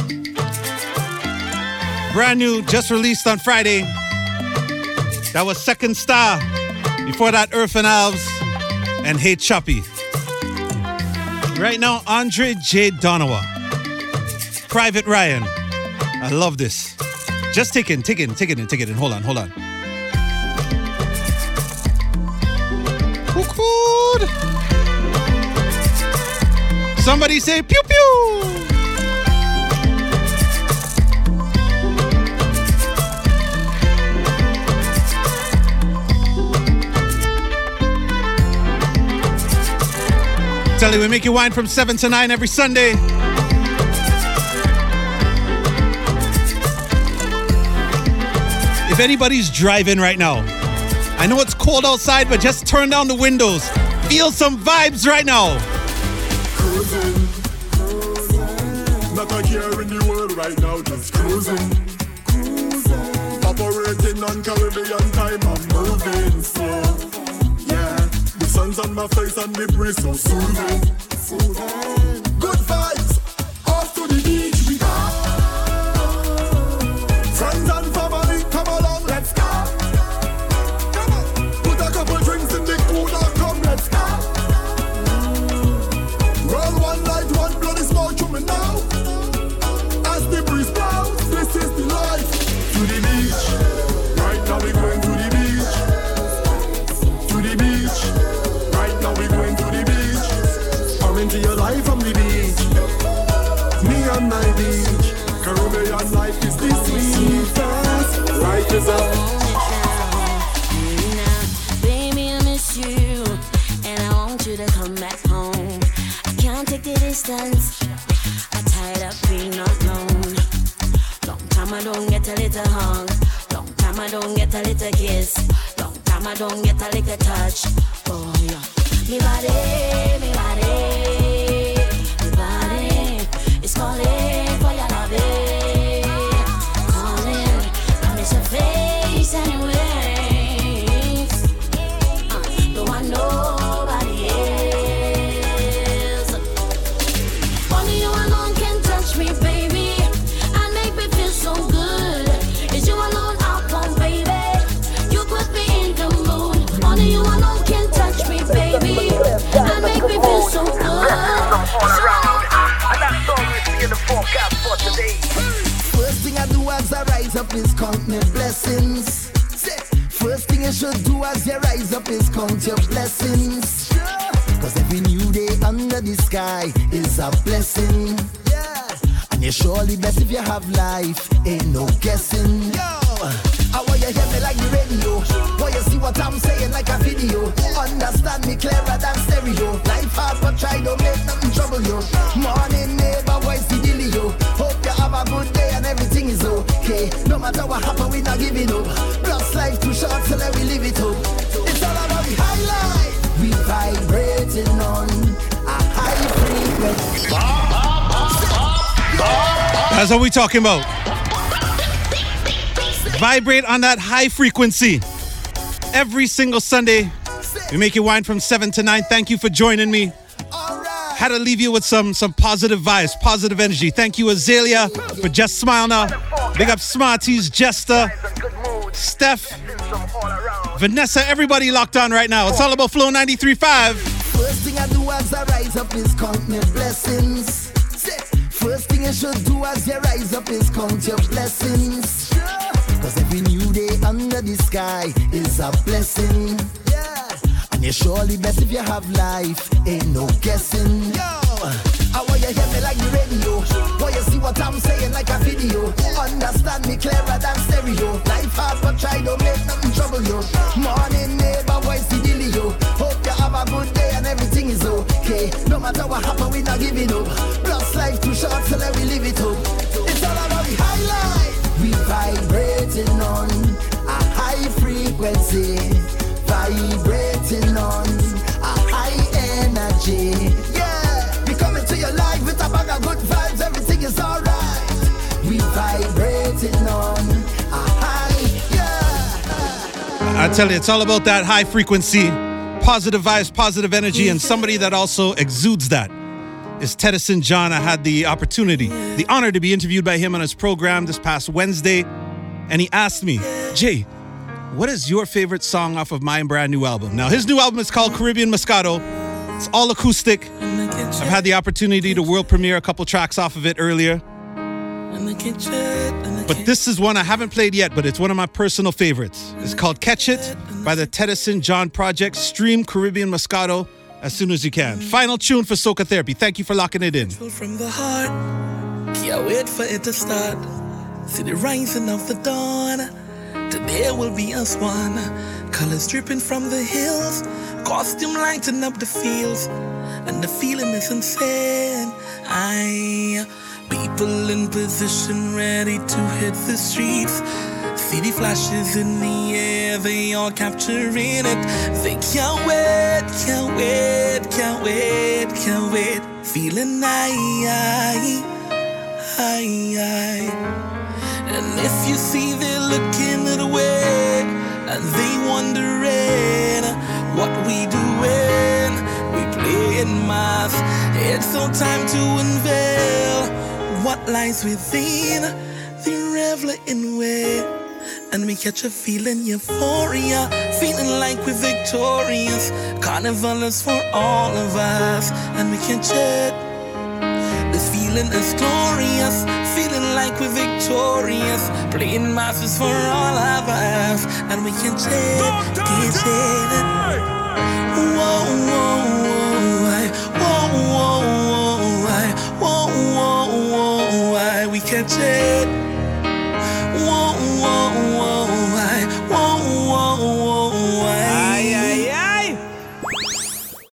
Brand new, just released on Friday. That was Second Star. Before that, Earth and Alves and Hey Choppy. Right now, Andre J. Donowa. Private Ryan. I love this. Just take it in. Hold on. Good. Somebody say pew pew. Tell you, we make you wine from 7 to 9 every Sunday. If anybody's driving right now, I know it's cold outside, but just turn down the windows. Feel some vibes right now. Cruising. Not a care in the world right now, just cruising. Operating on Caribbean time, I'm moving slow. Yeah, the sun's on my face and the breeze so soothing. Good vibes, off to the beach we go. Friends and family, come along, let's go. Come on, put a couple drinks in the cooler, come, let's go. Roll one light, one bloody smoke to me now. As the breeze blows, this is the life. To the beach, right now we going to the beach. To the beach, right now we going to the beach. Come into your life from the beach. Me and my beach. Caribbean life is the sweetest. Life is up. Baby, I miss you, and I want you to come back home. I can't take the distance. I'm tired of being alone. Long time I don't get a little hug. Long time I don't get a little kiss. Long time I don't get a little touch. Oh yeah, me body is calling for your loving. Calling, I miss your face anyways. Don't want nobody else. Only you alone can touch me, baby, and make me feel so good. It's you alone I want, baby. You put me in the mood. Only you alone can touch me, baby, and make me feel so good. First thing I do as I rise up is count my blessings. First thing you should do as you rise up is count your blessings. Cause every new day under the sky is a blessing. And you're surely blessed if you have life, ain't no guessing. I want you hear me like the radio. Want you see what I'm saying like a video. Understand me clearer than stereo. Life hard but try don't make nothing trouble you. Morning neighbor, voice the dealio. Hope you have a good day and everything is okay. No matter what happen, we not giving up. Plus life too short, so let we live it up. It's all about the high life. We vibrating on a high frequency. That's what we talking about. Vibrate on that high frequency. Every single Sunday, We make you wine from 7 to 9. Thank you for joining me. Had to leave you with some positive vibes, positive energy. Thank you, Azalea, for Just Smile Now. Big up Smarties, Jester, Steph, Vanessa, everybody locked on right now. It's all about Flow 93.5. First thing I do as I rise up is count my blessings. First thing you should do as you rise up is count your blessings. Cause every new day under the sky is a blessing. And you're surely best if you have life, ain't no guessing. I want you hear me like the radio. Want you see what I'm saying like a video. Understand me clearer than stereo. Life hard but try, don't make nothing trouble you. Morning neighbor, voice the dealio. Hope you have a good day and everything is okay. No matter what happen, we not giving up. Plus life too short, so let we live it up. It's all about the high life. We vibrating on a high frequency. Vibrating on a high energy. To your life with a bag of good vibes, everything is alright. We vibrating on a high, I tell you, it's all about that high frequency, positive vibes, positive energy, and somebody that also exudes that is Teddyson John. I had the opportunity, the honor to be interviewed by him on his program this past Wednesday, and he asked me, Jay, what is your favorite song off of my brand new album? Now, his new album is called Caribbean Moscato. It's all acoustic. I've had the opportunity to world premiere a couple tracks off of it earlier. But this is one I haven't played yet, but it's one of my personal favorites. It's called Catch It by the Teddyson John Project. Stream Caribbean Moscato as soon as you can. Final tune for Soca Therapy. Thank you for locking it in. From the heart, can't wait for it to start. See the rising of the dawn. Today will be us one. Colors dripping from the hills. Costume lighting up the fields. And the feeling is insane. People in position ready to hit the streets. See the flashes in the air, they all capturing it. They can't wait, can't wait, can't wait, can't wait. Feeling high. And if you see they're looking at way, and they wondering what we doing, we playing math. It's no time to unveil what lies within the reveler in way. And we catch a feeling euphoria, feeling like we're victorious. Carnival is for all of us, and we can chat. This feeling is glorious, feeling like we're victorious. Playing masses for all of us, and we can chat. Whoa, we can chat.